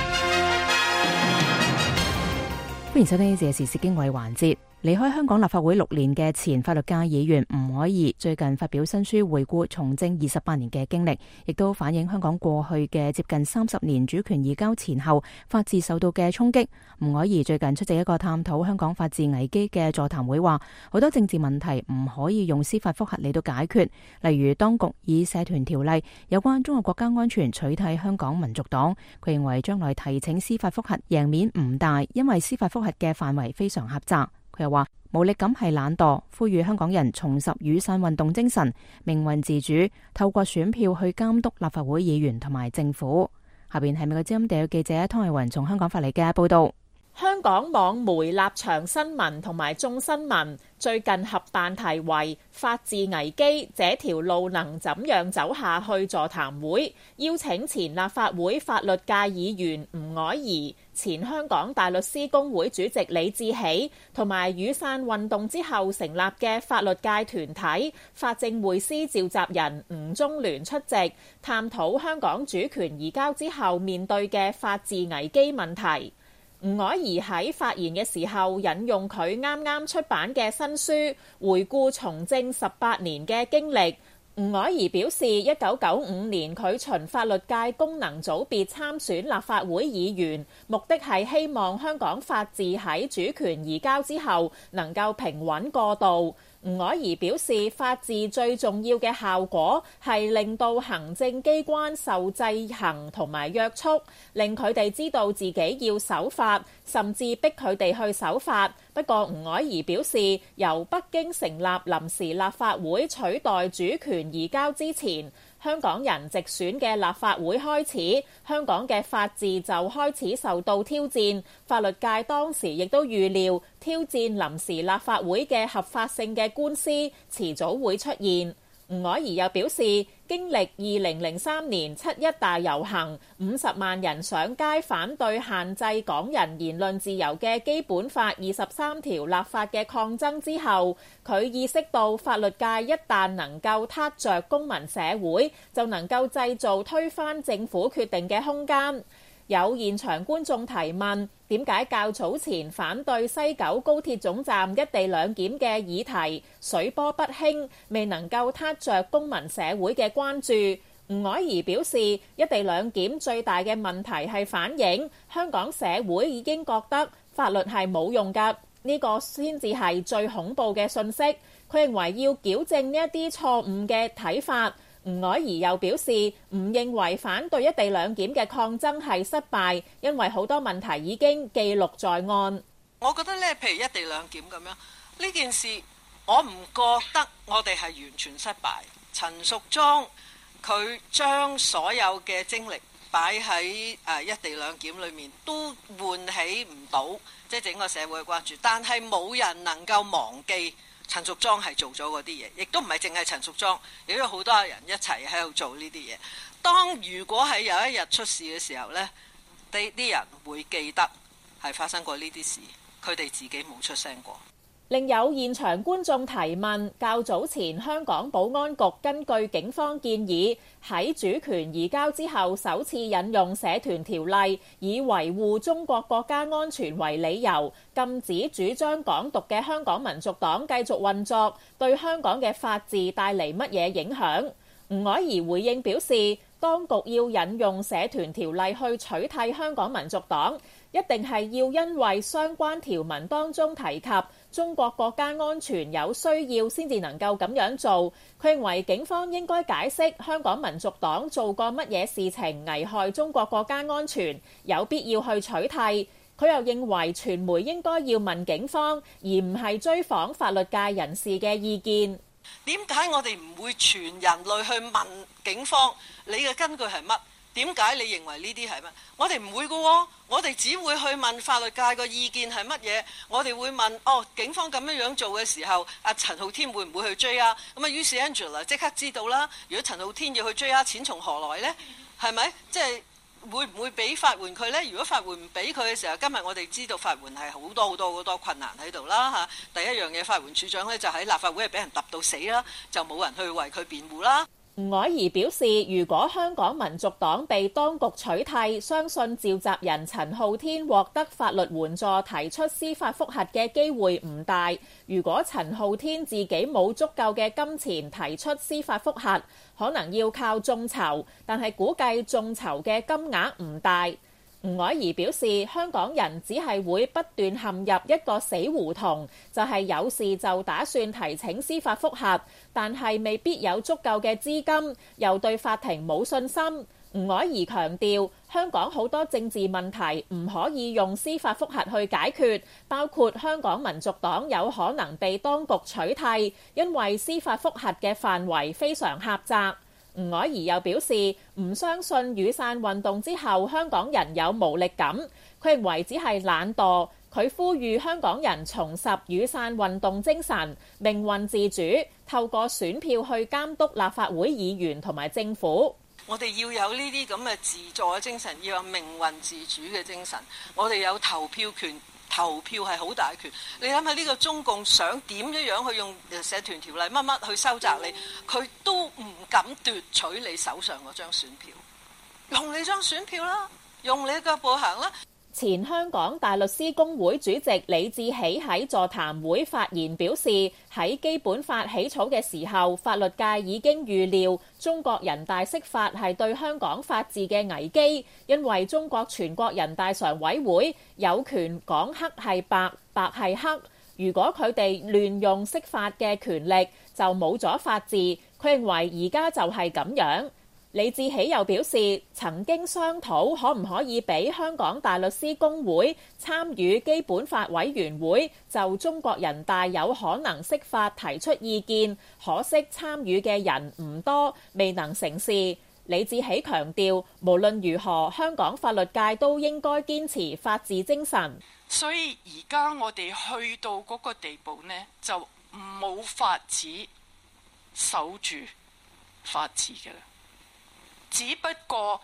歡迎收聽呢節時事經緯環節。離開香港立法會6年嘅前法律界議員吳靄儀最近發表新書，回顧從政28年嘅經歷，亦都反映香港過去嘅接近30年主權移交前後法治受到嘅衝擊。吳靄儀最近出席一個探討香港法治危機嘅座談會，話好多政治問題唔可以用司法覆核嚟到解決，例如當局以社團條例有關中國國家安全取締香港民族黨。佢認為將來提請司法覆核贏面唔大，因為司法覆核嘅範圍非常狹窄。佢又話無力感係懶惰，呼籲香港人重拾雨傘運動精神，命運自主，透過選票去監督立法會議員同埋政府。下邊係美國之音地記者湯慧雲從香港發嚟嘅報道。 香港網媒立場新聞同埋眾新聞最近合辦題為法治危機，這條路能怎樣走下去座談會，邀請前立法會法律界議員吳靄儀、前香港大律師公會主席李志喜同埋雨傘運動之後成立嘅法律界團體法政匯思召集人吳宗聯出席，探討香港主權移交之後面對嘅法治危機問題。吳靄儀喺發言嘅時候引用佢啱啱出版嘅新書，回顧從政18年嘅經歷。吳靄儀表示，1995年佢循法律界功能組別參選立法會議員，目的係希望香港法治喺主權移交之後能夠平穩過渡。吳靄儀表示，法治最重要嘅效果係令到行政機關受制衡同埋約束，令佢哋知道自己要守法，甚至逼佢哋去守法。不過吳靄儀表示，由北京成立臨時立法會取代主權移交之前，香港人直選嘅立法會開始，香港嘅法治就開始受到挑戰。法律界當時亦都預料挑戰臨時立法會嘅合法性嘅官司遲早會出現。吳靄儀又表示，經歷2003年7·1大遊行，50萬人上街反對限制港人言論自由嘅基本法23條立法嘅抗爭之後，佢意識到法律界一旦能夠撻着公民社會，就能夠製造推翻政府決定嘅空間。有現場觀眾提問，點解較早前反對西九高鐵總站一地兩檢嘅議題水波不興，未能夠撻着公民社會嘅關注？吳靄儀表示，一地兩檢最大嘅問題係反映香港社會已經覺得法律係冇用㗎，呢個先至係最恐怖嘅訊息。佢認為要矯正呢一啲錯誤嘅睇法。吳靄儀又表示，唔認為反對一地兩檢嘅抗爭係失敗，因為好多問題已經記錄在案。 我覺得咧，譬如一地兩檢咁樣呢件事，我唔覺得我哋係完全失敗。陳淑莊佢將所有嘅精力擺喺一地兩檢裏面，都喚起唔到即係整個社會嘅關注，但係冇人能夠忘記陳淑莊係做咗嗰啲嘢，亦都唔係淨係陳淑莊，亦都有好多人一齊喺度做呢啲嘢。當如果係有一日出事嘅時候呢，啲人會記得係發生過呢啲事，佢哋自己冇出聲過。 另有現場觀眾提問，較早前香港保安局根據警方建議，喺主權移交之後首次引用社團條例，以維護中國國家安全為理由，禁止主張港獨嘅香港民族黨繼續運作，對香港嘅法治帶嚟乜嘢影響？吳靄儀回應表示，當局要引用社團條例去取締香港民族黨，一定係要因為相關條文當中提及中國國家安全有需要先至能夠咁樣做。佢認為警方應該解釋香港民族黨做過乜嘢事情危害中國國家安全，有必要去取締。佢又認為傳媒應該要問警方，而唔係追訪法律界人士嘅意見。 點解我哋唔會全人類去問警方你嘅根據係乜？ 點解你認為呢啲係乜？我哋唔會㗎喎，我哋只會去問法律界個意見係乜嘢。我哋會問警方咁樣做嘅時候，阿陳浩天會唔會去追啊？咁啊，於是 Angela 即刻知道啦。如果陳浩天要去追啊，錢從何來呢？係咪？即係會唔會俾法援佢呢？如果法援唔俾佢嘅時候，今日我哋知道法援係好多困難喺度啦嚇。第一樣嘢，法援處長呢就喺立法會係俾人揼到死啦，就冇人去為佢辯護啦。 吳靄儀表示，如果香港民族黨被當局取締，相信召集人陳浩天獲得法律援助提出司法覆核嘅機會唔大。如果陳浩天自己冇足夠嘅金錢提出司法覆核，可能要靠眾籌，但係估計眾籌嘅金額唔大。吳靄儀表示，香港人只係會不斷陷入一個死胡同，就係有事就打算提請司法覆核，但係未必有足夠嘅資金，又對法庭冇信心。吳靄儀強調，香港好多政治問題唔可以用司法覆核去解決，包括香港民族黨有可能被當局取締，因為司法覆核嘅範圍非常狹窄。吳靄儀又表示，唔相信雨傘運動之後香港人有無力感，佢認為只係懶惰。佢呼籲香港人重拾雨傘運動精神，命運自主，透過選票去監督立法會議員同埋政府。 我哋要有呢啲咁嘅自助嘅精神，要有命運自主嘅精神。我哋有投票權。投票係好大權，你諗下呢個中共想點樣去用社團條例乜乜去收窄你，佢都唔敢奪取你手上嗰張選票，用你張選票啦，用你腳步行啦。 前香港大律師公會主席李志喜喺座談會發言表示，喺基本法起草嘅時候，法律界已經預料中國人大釋法係對香港法治嘅危機，因為中國全國人大常委會有權講黑係白，白係黑。如果佢哋亂用釋法嘅權力，就冇咗法治。佢認為而家就係咁樣。李志喜又表示，曾經商討可唔可以俾香港大律師公會參與基本法委員會，就中國人大有可能釋法提出意見，可惜參與嘅人唔多，未能成事。李志喜強調，無論如何，香港法律界都應該堅持法治精神。 所以而家我哋去到嗰個地步呢，就冇法子守住法治嘅啦。只不過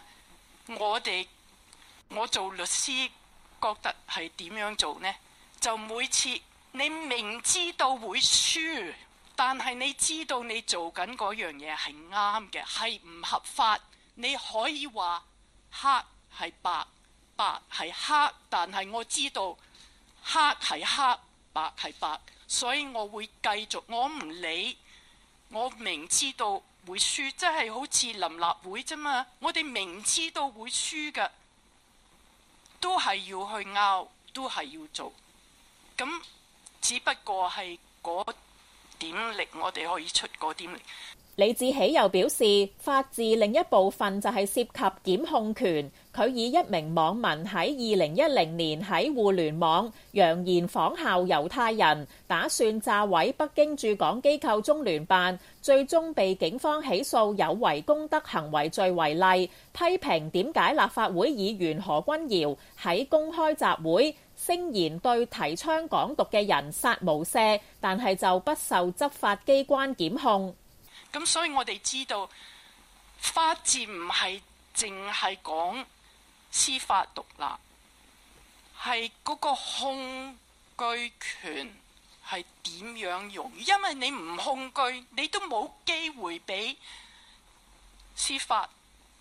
我做律師覺得係點樣做呢？就每次你明知道會輸，但係你知道你做緊嗰樣嘢係啱嘅，係唔合法，你可以話黑係白，白係黑，但係我知道黑係黑，白係白，所以我會繼續，我唔理，我明知道會輸，即係好似臨立會啫嘛。我哋明知道會輸嘅，都係要去拗，都係要做。咁只不過係嗰點力，我哋可以出嗰點力。 李志喜又表示，法治另一部分就係涉及檢控權。佢以一名網民喺2010年喺互聯網揚言仿效猶太人，打算炸毀北京駐港機構中聯辦，最終被警方起訴有違公德行為罪為例，批評點解立法會議員何君堯喺公開集會聲言對提倡港獨嘅人殺無赦，但係就不受執法機關檢控。 咁所以我哋知道法治唔係淨係講司法獨立，係嗰個控據權係點樣用？因為你唔控據，你都冇機會俾司法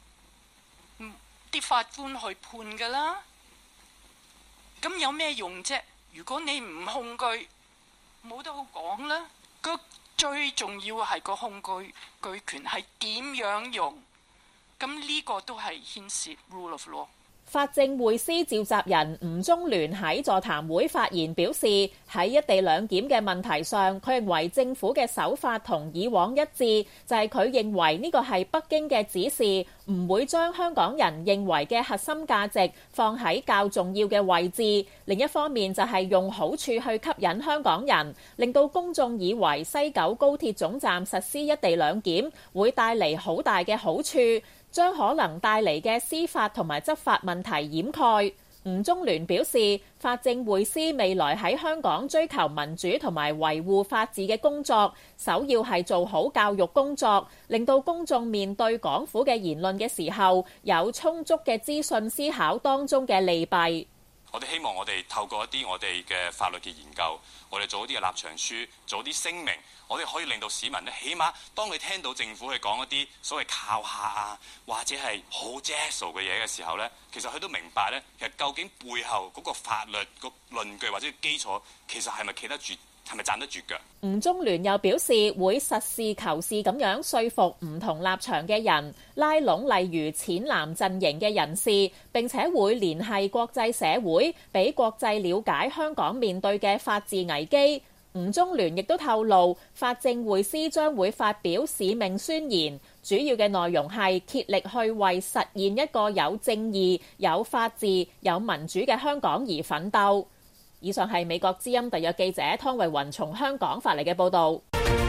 啲法官去判㗎啦。咁有咩用啫？如果你唔控據，冇得好講啦。最重要係個控據權係點樣用，咁呢個都係牽涉 rule of law。 法政匯思召集人吳中聯喺座談會發言表示，喺一地兩檢嘅問題上，佢認為政府嘅手法同以往一致，就係佢認為呢個係北京嘅指示，唔會將香港人認為嘅核心價值放喺較重要嘅位置。另一方面就係用好處去吸引香港人，令到公眾以為西九高鐵總站實施一地兩檢會帶嚟好大嘅好處。 將可能帶嚟嘅司法同埋執法問題掩蓋。吳中聯表示，法政匯思未來喺香港追求民主同埋維護法治嘅工作，首要係做好教育工作，令到公眾面對港府嘅言論嘅時候，有充足嘅資訊思考當中嘅利弊。 我哋希望我哋透過一啲我哋嘅法律嘅研究，我哋做一啲嘅立場書，做啲聲明，我哋可以令到市民咧，起碼當你聽到政府去講一啲所謂靠下啊，或者係好 jazz 嘅嘢嘅時候咧，其實佢都明白咧，其實究竟背後嗰個法律個論據或者基礎，其實係咪企得住？係咪站得住腳？ 吳中聯又表示會實事求是咁樣說服唔同立場嘅人，拉攏例如淺藍陣營嘅人士，並且會聯繫國際社會，俾國際了解香港面對嘅法治危機。吳中聯亦都透露，法政匯思將會發表使命宣言，主要嘅內容係竭力去為實現一個有正義、有法治、有民主嘅香港而奮鬥。以上係美國之音特約記者湯慧雲從香港發嚟嘅報導。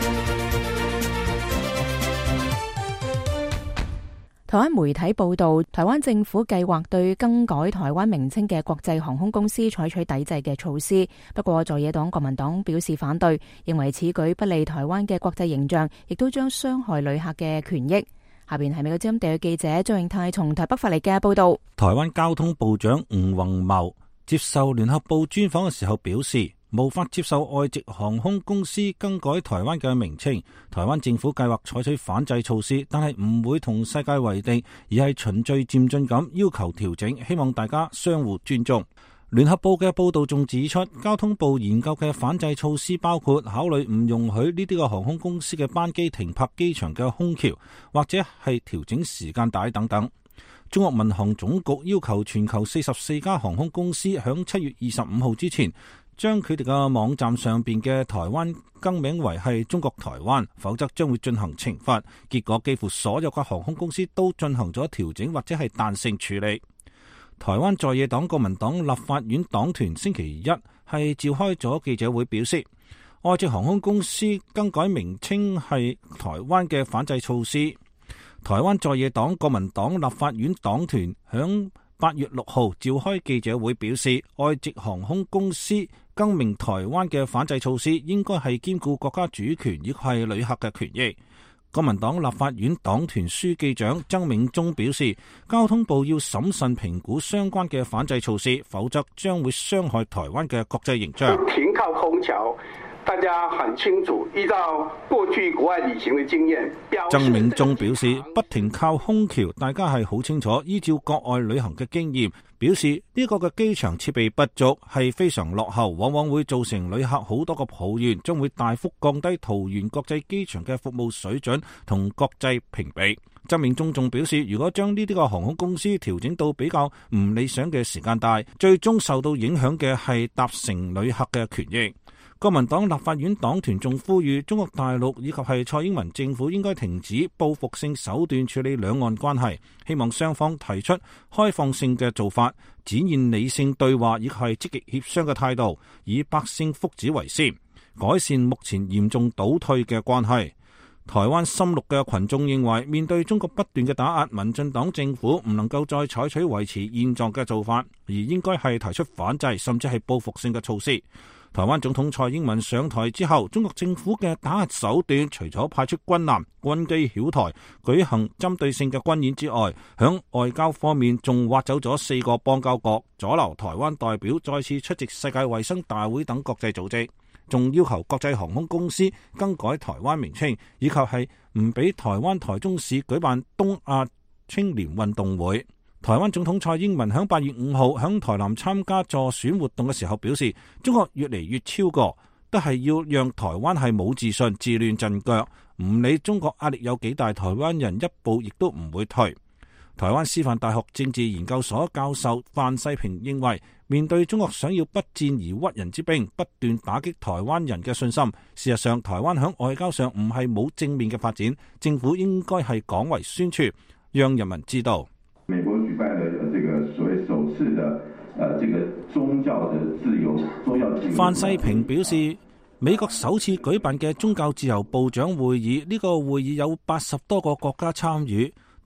台灣媒體報導，台灣政府計劃對更改台灣名稱嘅國際航空公司採取抵制嘅措施。不過，在野黨國民黨表示反對，認為此舉不利台灣嘅國際形象，亦都將傷害旅客嘅權益。下邊係美國之音特約記者張永泰從台北發嚟嘅報導。 台灣交通部長吳宏茂接受聯合報專訪嘅時候表示，無法接受外籍航空公司更改台灣嘅名稱。台灣政府計劃採取反制措施，但係唔會同世界為敵，而係循序漸進咁要求調整，希望大家相互尊重。聯合報嘅報導仲指出，交通部研究嘅反制措施包括考慮唔容許呢啲個航空公司嘅班機停泊機場嘅空橋，或者係調整時間帶等等。中國民航總局要求全球44家航空公司響7月25號之前，將佢哋嘅網站上邊嘅台灣更名為係中國台灣，否則將會進行懲罰。結果幾乎所有嘅航空公司都進行咗調整或者係彈性處理。台灣在野黨國民黨立法院黨團星期一係召開咗記者會，表示外籍航空公司更改名稱係台灣嘅反制措施。台灣在野黨國民黨立法院黨團響8月6號召開記者會，表示外籍航空公司更名台灣嘅反制措施應該係兼顧國家主權以及係旅客嘅權益。國民黨立法院黨團書記長曾銘忠表示，交通部要審慎評估相關嘅反制措施，否則將會傷害台灣嘅國際形象。 停靠空橋，大家很清楚，依照過去國外旅行嘅經驗， 曾銘忠表示，不停靠空橋，大家係好清楚，依照國外旅行嘅經驗，表示呢個嘅機場設備不足係非常落後，往往會造成旅客好多個抱怨，將會大幅降低桃園國際機場嘅服務水準同國際評比。曾銘忠仲表示，如果將呢啲個航空公司調整到比較唔理想嘅時間帶，最終受到影響嘅係搭乘旅客嘅權益。國民黨立法院黨團仲呼籲中國大陸以及係蔡英文政府應該停止報復性手段處理兩岸關係，希望雙方提出開放性嘅做法，展現理性對話以及係積極協商嘅態度，以百姓福祉為先，改善目前嚴重倒退嘅關係。台灣深綠嘅群眾認為，面對中國不斷嘅打壓，民進黨政府唔能夠再採取維持現狀嘅做法，而應該係提出反制甚至係報復性嘅措施。台灣總統蔡英文上台之後，中國政府嘅打壓手段除咗派出軍艦、軍機擾台、舉行針對性嘅軍演之外，響外交方面仲挖走咗4個邦交國，阻撓台灣代表再次出席世界衛生大會等國際組織，仲要求國際航空公司更改台灣名稱，以及係唔俾台灣台中市舉辦東亞青年運動會。台灣總統蔡英文響8月5號響台南參加助選活動嘅時候表示，中國越嚟越超過，都係要讓台灣係冇自信、自亂陣腳，唔理中國壓力有幾大，台灣人一步亦都唔會退。台灣師範大學政治研究所教授范世平認為，面對中國想要不戰而屈人之兵，不斷打擊台灣人嘅信心，事實上台灣響外交上唔係冇正面嘅發展，政府應該係廣為宣傳，讓人民知道。 美國舉辦的這個所謂首次的這個宗教的自由。 范世平表示，美國首次舉辦嘅宗教自由部長會議，呢個會議有80多個國家參與，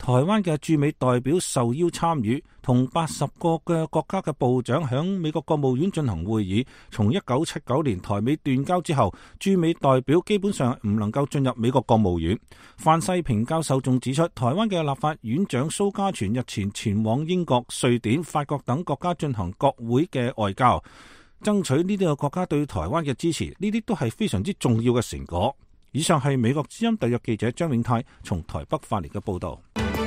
台灣嘅駐美代表受邀參與，同80個嘅國家嘅部長響美國國務院進行會議。從1979年台美斷交之後，駐美代表基本上唔能夠進入美國國務院。范世平教授仲指出，台灣嘅立法院長蘇嘉全日前前往英國、瑞典、法國等國家進行國會嘅外交，爭取呢啲個國家對台灣嘅支持，呢啲都係非常之重要嘅成果。以上係美國之音特約記者張永泰從台北發嚟嘅報道。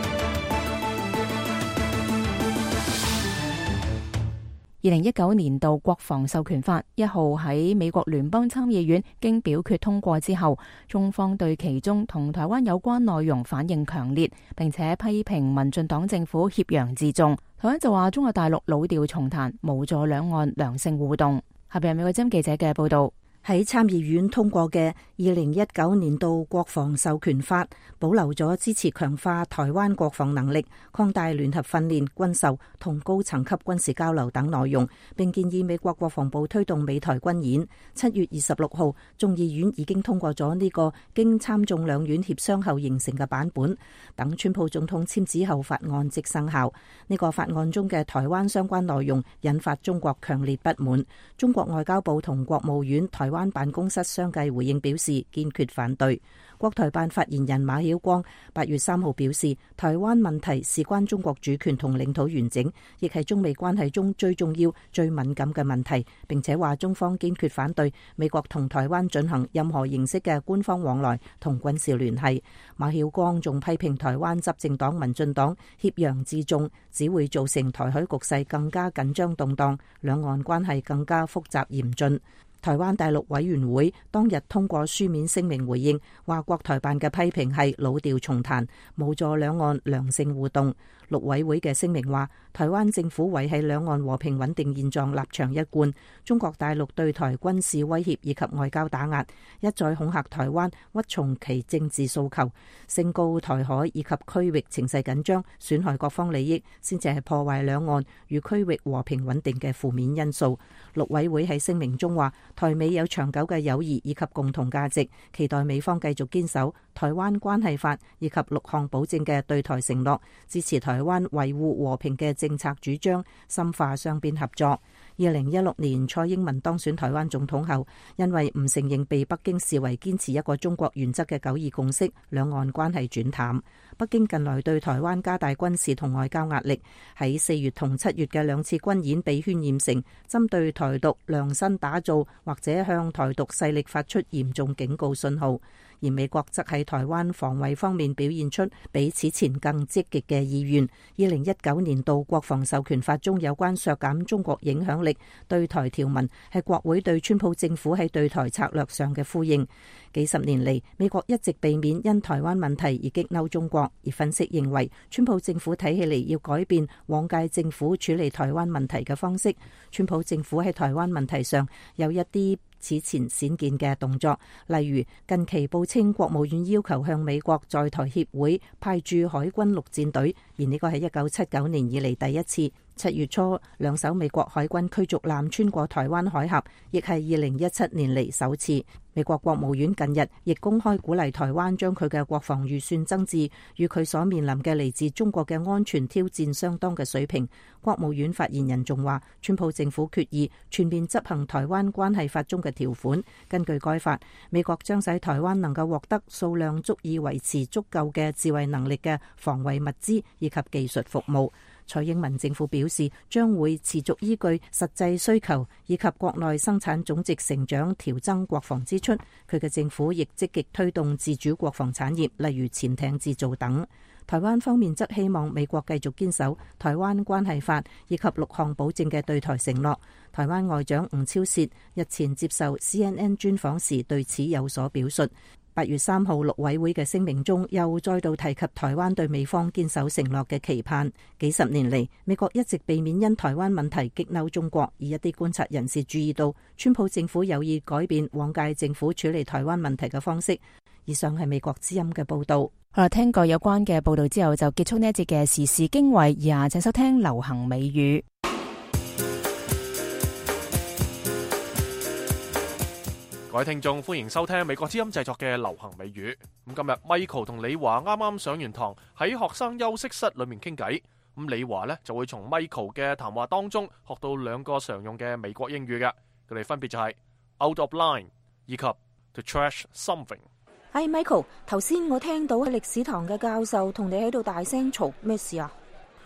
2019年度國防授權法1號喺美國聯邦參議院經表決通過之後，中方對其中同台灣有關內容反應強烈，並且批評民進黨政府挾洋自重。台灣就話中國大陸老調重彈，無助兩岸良性互動。下邊係美國之音記者嘅報道。 喺參議院通過嘅2019年度國防授權法，保留咗支持強化台灣國防能力、擴大聯合訓練、軍售同高層級軍事交流等內容，並建議美國國防部推動美台軍演。7月26號，眾議院已經通過咗呢個經參眾兩院協商後形成嘅版本，等川普總統簽字後，法案即生效。呢個法案中嘅台灣相關內容引發中國強烈不滿，中國外交部同國務院台灣辦公室相繼回應表示堅決反對。國台辦發言人馬曉光8月3號表示，台灣問題事關中國主權同領土完整，亦係中美關係中最重要、最敏感嘅問題，並且話中方堅決反對美國同台灣進行任何形式嘅官方往來同軍事聯繫。馬曉光仲批評台灣執政黨民進黨挾洋自重，只會造成台海局勢更加緊張動盪，兩岸關係更加複雜嚴峻。台灣大陸委員會當日通過書面聲明回應，話國台辦嘅批評係老調重彈，無助兩岸良性互動。陸委會嘅聲明話，台灣政府維繫兩岸和平穩定現狀立場一貫，中國大陸對台軍事威脅以及外交打壓，一再恐嚇台灣屈從其政治訴求，升高台海以及區域情勢緊張，損害各方利益，先至係破壞兩岸與區域和平穩定嘅負面因素。陸委會喺聲明中話，台美有長久嘅友誼以及共同價值，期待美方繼續堅守台灣關係法以及6項保證嘅對台承諾，支持台灣維護和平嘅政策主張，深化雙邊合作。2016年蔡英文當選台灣總統後，因為唔承認被北京視為堅持一個中國原則嘅九二共識，兩岸關係轉淡。北京近來對台灣加大軍事同外交壓力，喺4月同7月嘅2次軍演被渲染成針對台獨量身打造，或者向台獨勢力發出嚴重警告信號。而美國則喺台灣防衛方面表現出比此前更積極嘅意願。2019年度國防授權法中有關削減中國影響力對台條文，係國會對川普政府喺對台策略上嘅呼應。幾十年嚟，美國一直避免因台灣問題而激嬲中國，而分析認為，川普政府睇起嚟要改變往屆政府處理台灣問題嘅方式。川普政府喺台灣問題上有一啲此前鮮見嘅動作，例如近期報稱國務院要求向美國在台協會派駐海軍陸戰隊，而呢個係1979年以嚟第一次。7月初2艘美國海軍驅逐艦穿過台灣海峽，亦係2017年嚟首次。美國國務院近日亦公開鼓勵台灣將佢嘅國防預算增至與佢所面臨嘅嚟自中國嘅安全挑戰相當嘅水平。國務院發言人仲話，川普政府決意全面執行台灣關係法中嘅條款。根據該法，美國將使台灣能夠獲得數量足以維持足夠嘅自衛能力嘅防衛物資以及技術服務。蔡英文政府表示，將會持續依據實際需求以及國內生產總值成長調增國防支出。佢嘅政府亦積極推動自主國防產業，例如潛艇製造等。台灣方面則希望美國繼續堅守台灣關係法以及6項保證嘅對台承諾。台灣外長吳釗燮日前接受 CNN 專訪時對此有所表述。8月3號陸委會嘅聲明中又再度提及台灣對美方堅守承諾嘅期盼。幾十年嚟，美國一直避免因台灣問題激嬲中國，而一啲觀察人士注意到，川普政府有意改變往屆政府處理台灣問題嘅方式。以上係美國之音嘅報道。 好啦，聽過有關嘅報道之後，就結束呢一節嘅時事經緯。以下請收聽流行美語。 各位聽眾，歡迎收聽美國之音製作嘅流行美語。咁今日 Michael 同李華啱啱上完堂，喺學生休息室裏面傾偈。咁李華呢就會從 Michael 嘅談話當中學到兩個常用嘅美國英語嘅，佢哋分別就係 out of line 以及 to trash something。 係 Michael， 頭先我聽到喺歷史堂嘅教授同你喺度大聲嘈，咩事啊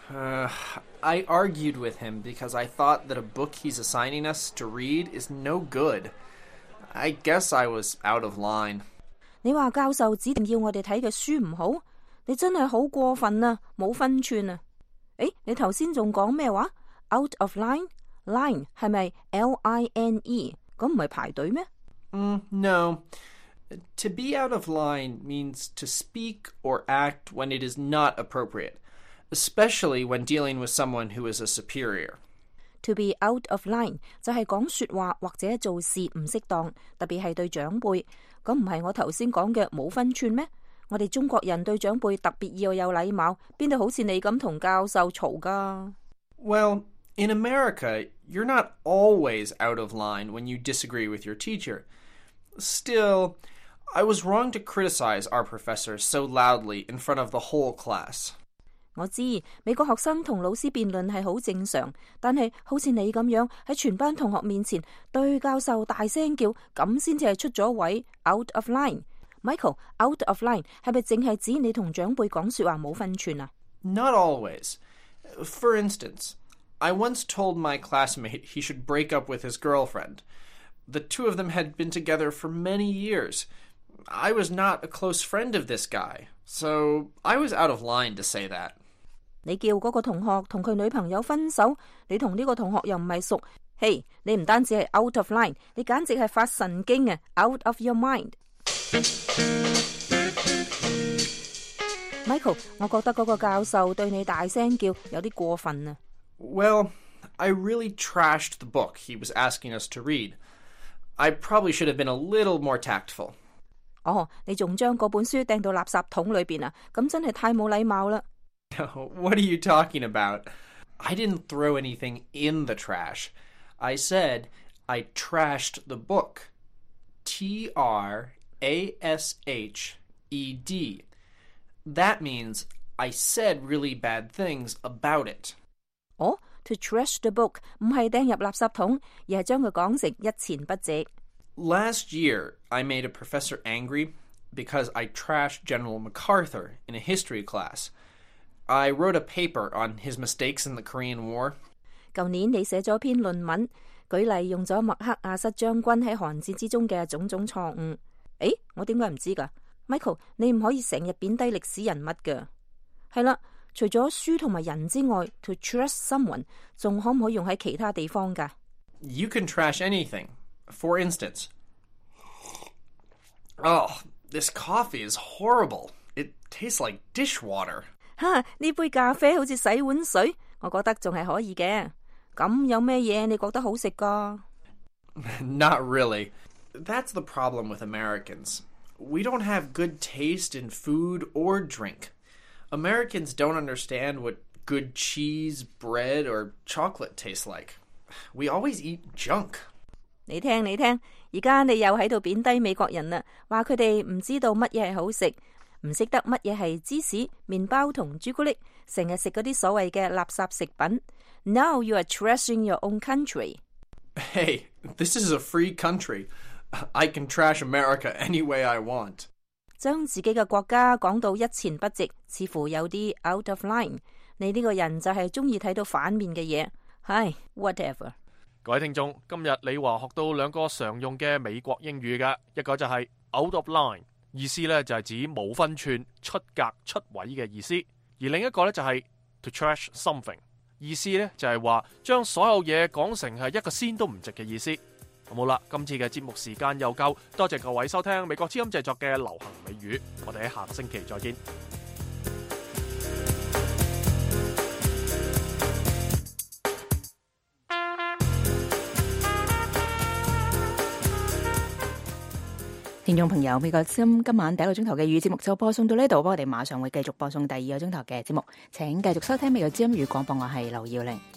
？I argued with him because I thought that a book he's assigning us to read is no good. I guess I was out of line. 你話教授指定要我哋睇嘅書唔好，你真係好過分啊，冇分寸啊！誒，你頭先仲講咩話 ？Out of line， line 係咪 L-I-N-E？ 咁唔係排隊咩 ？No. To be out of line means to speak or act when it is not appropriate, especially when dealing with someone who is a superior.To be out of line 就係講說話或者做事唔適當，特別係對長輩。咁唔係我頭先講嘅冇分寸咩？我哋中國人對長輩特別要有禮貌，邊度好似你咁同教授嘈噶？ Well, in America, you're not always out of line when you disagree with your teacher. Still, I was wrong to criticize our professor so loudly in front of the whole class. 我知美國學生同老師辯論係好正常，但係好似你咁樣喺全班同學面前對教授大聲叫，咁先至係出咗位 out of line。 Michael， out of line 係咪淨係指你同長輩講說話冇分寸啊？ Not always. For instance, I once told my classmate he should break up with his girlfriend. The two of them had been together for many years. I was not a close friend of this guy, so I was out of line to say that. 你叫嗰個同學同佢女朋友分手，你同呢個同學又唔係熟，嘿，你唔單止係 out of line， 你簡直係發神經啊 ！Out of your mind。 Michael， 我覺得嗰個教授對你大聲叫有啲過分啊。 Well, I really trashed the book he was asking us to read. I probably should have been a little more tactful. 哦，你仲將嗰本書掟到垃圾桶裏邊啊？咁真係太冇禮貌啦。 What are you talking about? I didn't throw anything in the trash. I said I trashed the book. T-R-A-S-H-E-D. That means I said really bad things about it. Oh, to trash the book 唔係掟入垃圾桶，而係將佢講成一錢不值。 Last year, I made a professor angry because I trashed General MacArthur in a history class.I wrote a paper on his mistakes in the Korean War. 舊年你寫咗篇論文，舉例用咗麥克阿瑟將軍喺韓戰之中嘅種種錯誤。誒，我點解唔知㗎 ？Michael， 你唔可以成日貶低歷史人物㗎。係啦，除咗書同埋人之外 ，to trash someone 仲可唔可以用喺其他地方㗎？ You can trash anything. For instance, oh, this coffee is horrible. It tastes like dishwater. 哈！呢杯咖啡好似洗碗水，我覺得仲係可以嘅。咁有咩嘢你覺得好食㗎？ Not really. That's the problem with Americans. We don't have good taste in food or drink. Americans don't understand what good cheese, bread, or chocolate tastes like. We always eat junk. 你聽，而家你又喺度貶低美國人啦，話佢哋唔知道乜嘢係好食。唔識得乜嘢係芝士、麵包同朱古力，成日食嗰啲所謂嘅垃圾食品。Now you are trashing your own country. Hey, this is a free country. I can trash America any way I want. 將自己嘅國家講到一錢不值，似乎有啲 out of line。你呢個人就係中意睇到反面嘅嘢。唉 ，whatever。 各位聽眾，今日李華學到兩個常用嘅美國英語嘅，一個就係 out of line。意思咧就係指冇分寸、出格、出位嘅意思，而另一個咧就係 to trash something， 意思咧就係話將所有嘢講成係一個仙都唔值嘅意思。好啦，今次嘅節目時間又夠，多謝各位收聽美國之音製作嘅流行美語，我哋喺下個星期再見。 聽眾朋友，美國之音今晚第一個鐘頭嘅粵語節目就播送到呢度，我哋馬上會繼續播送第二個鐘頭嘅節目，請繼續收聽美國之音粵語廣播，我係劉耀玲。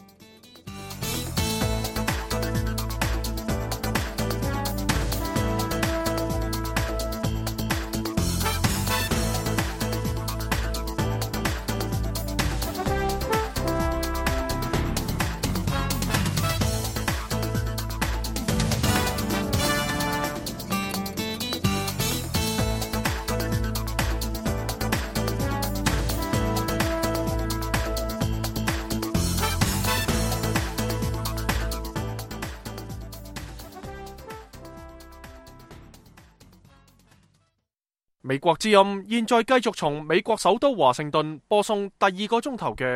美國之音現在繼續從美國首都華盛頓播送第2個鐘頭嘅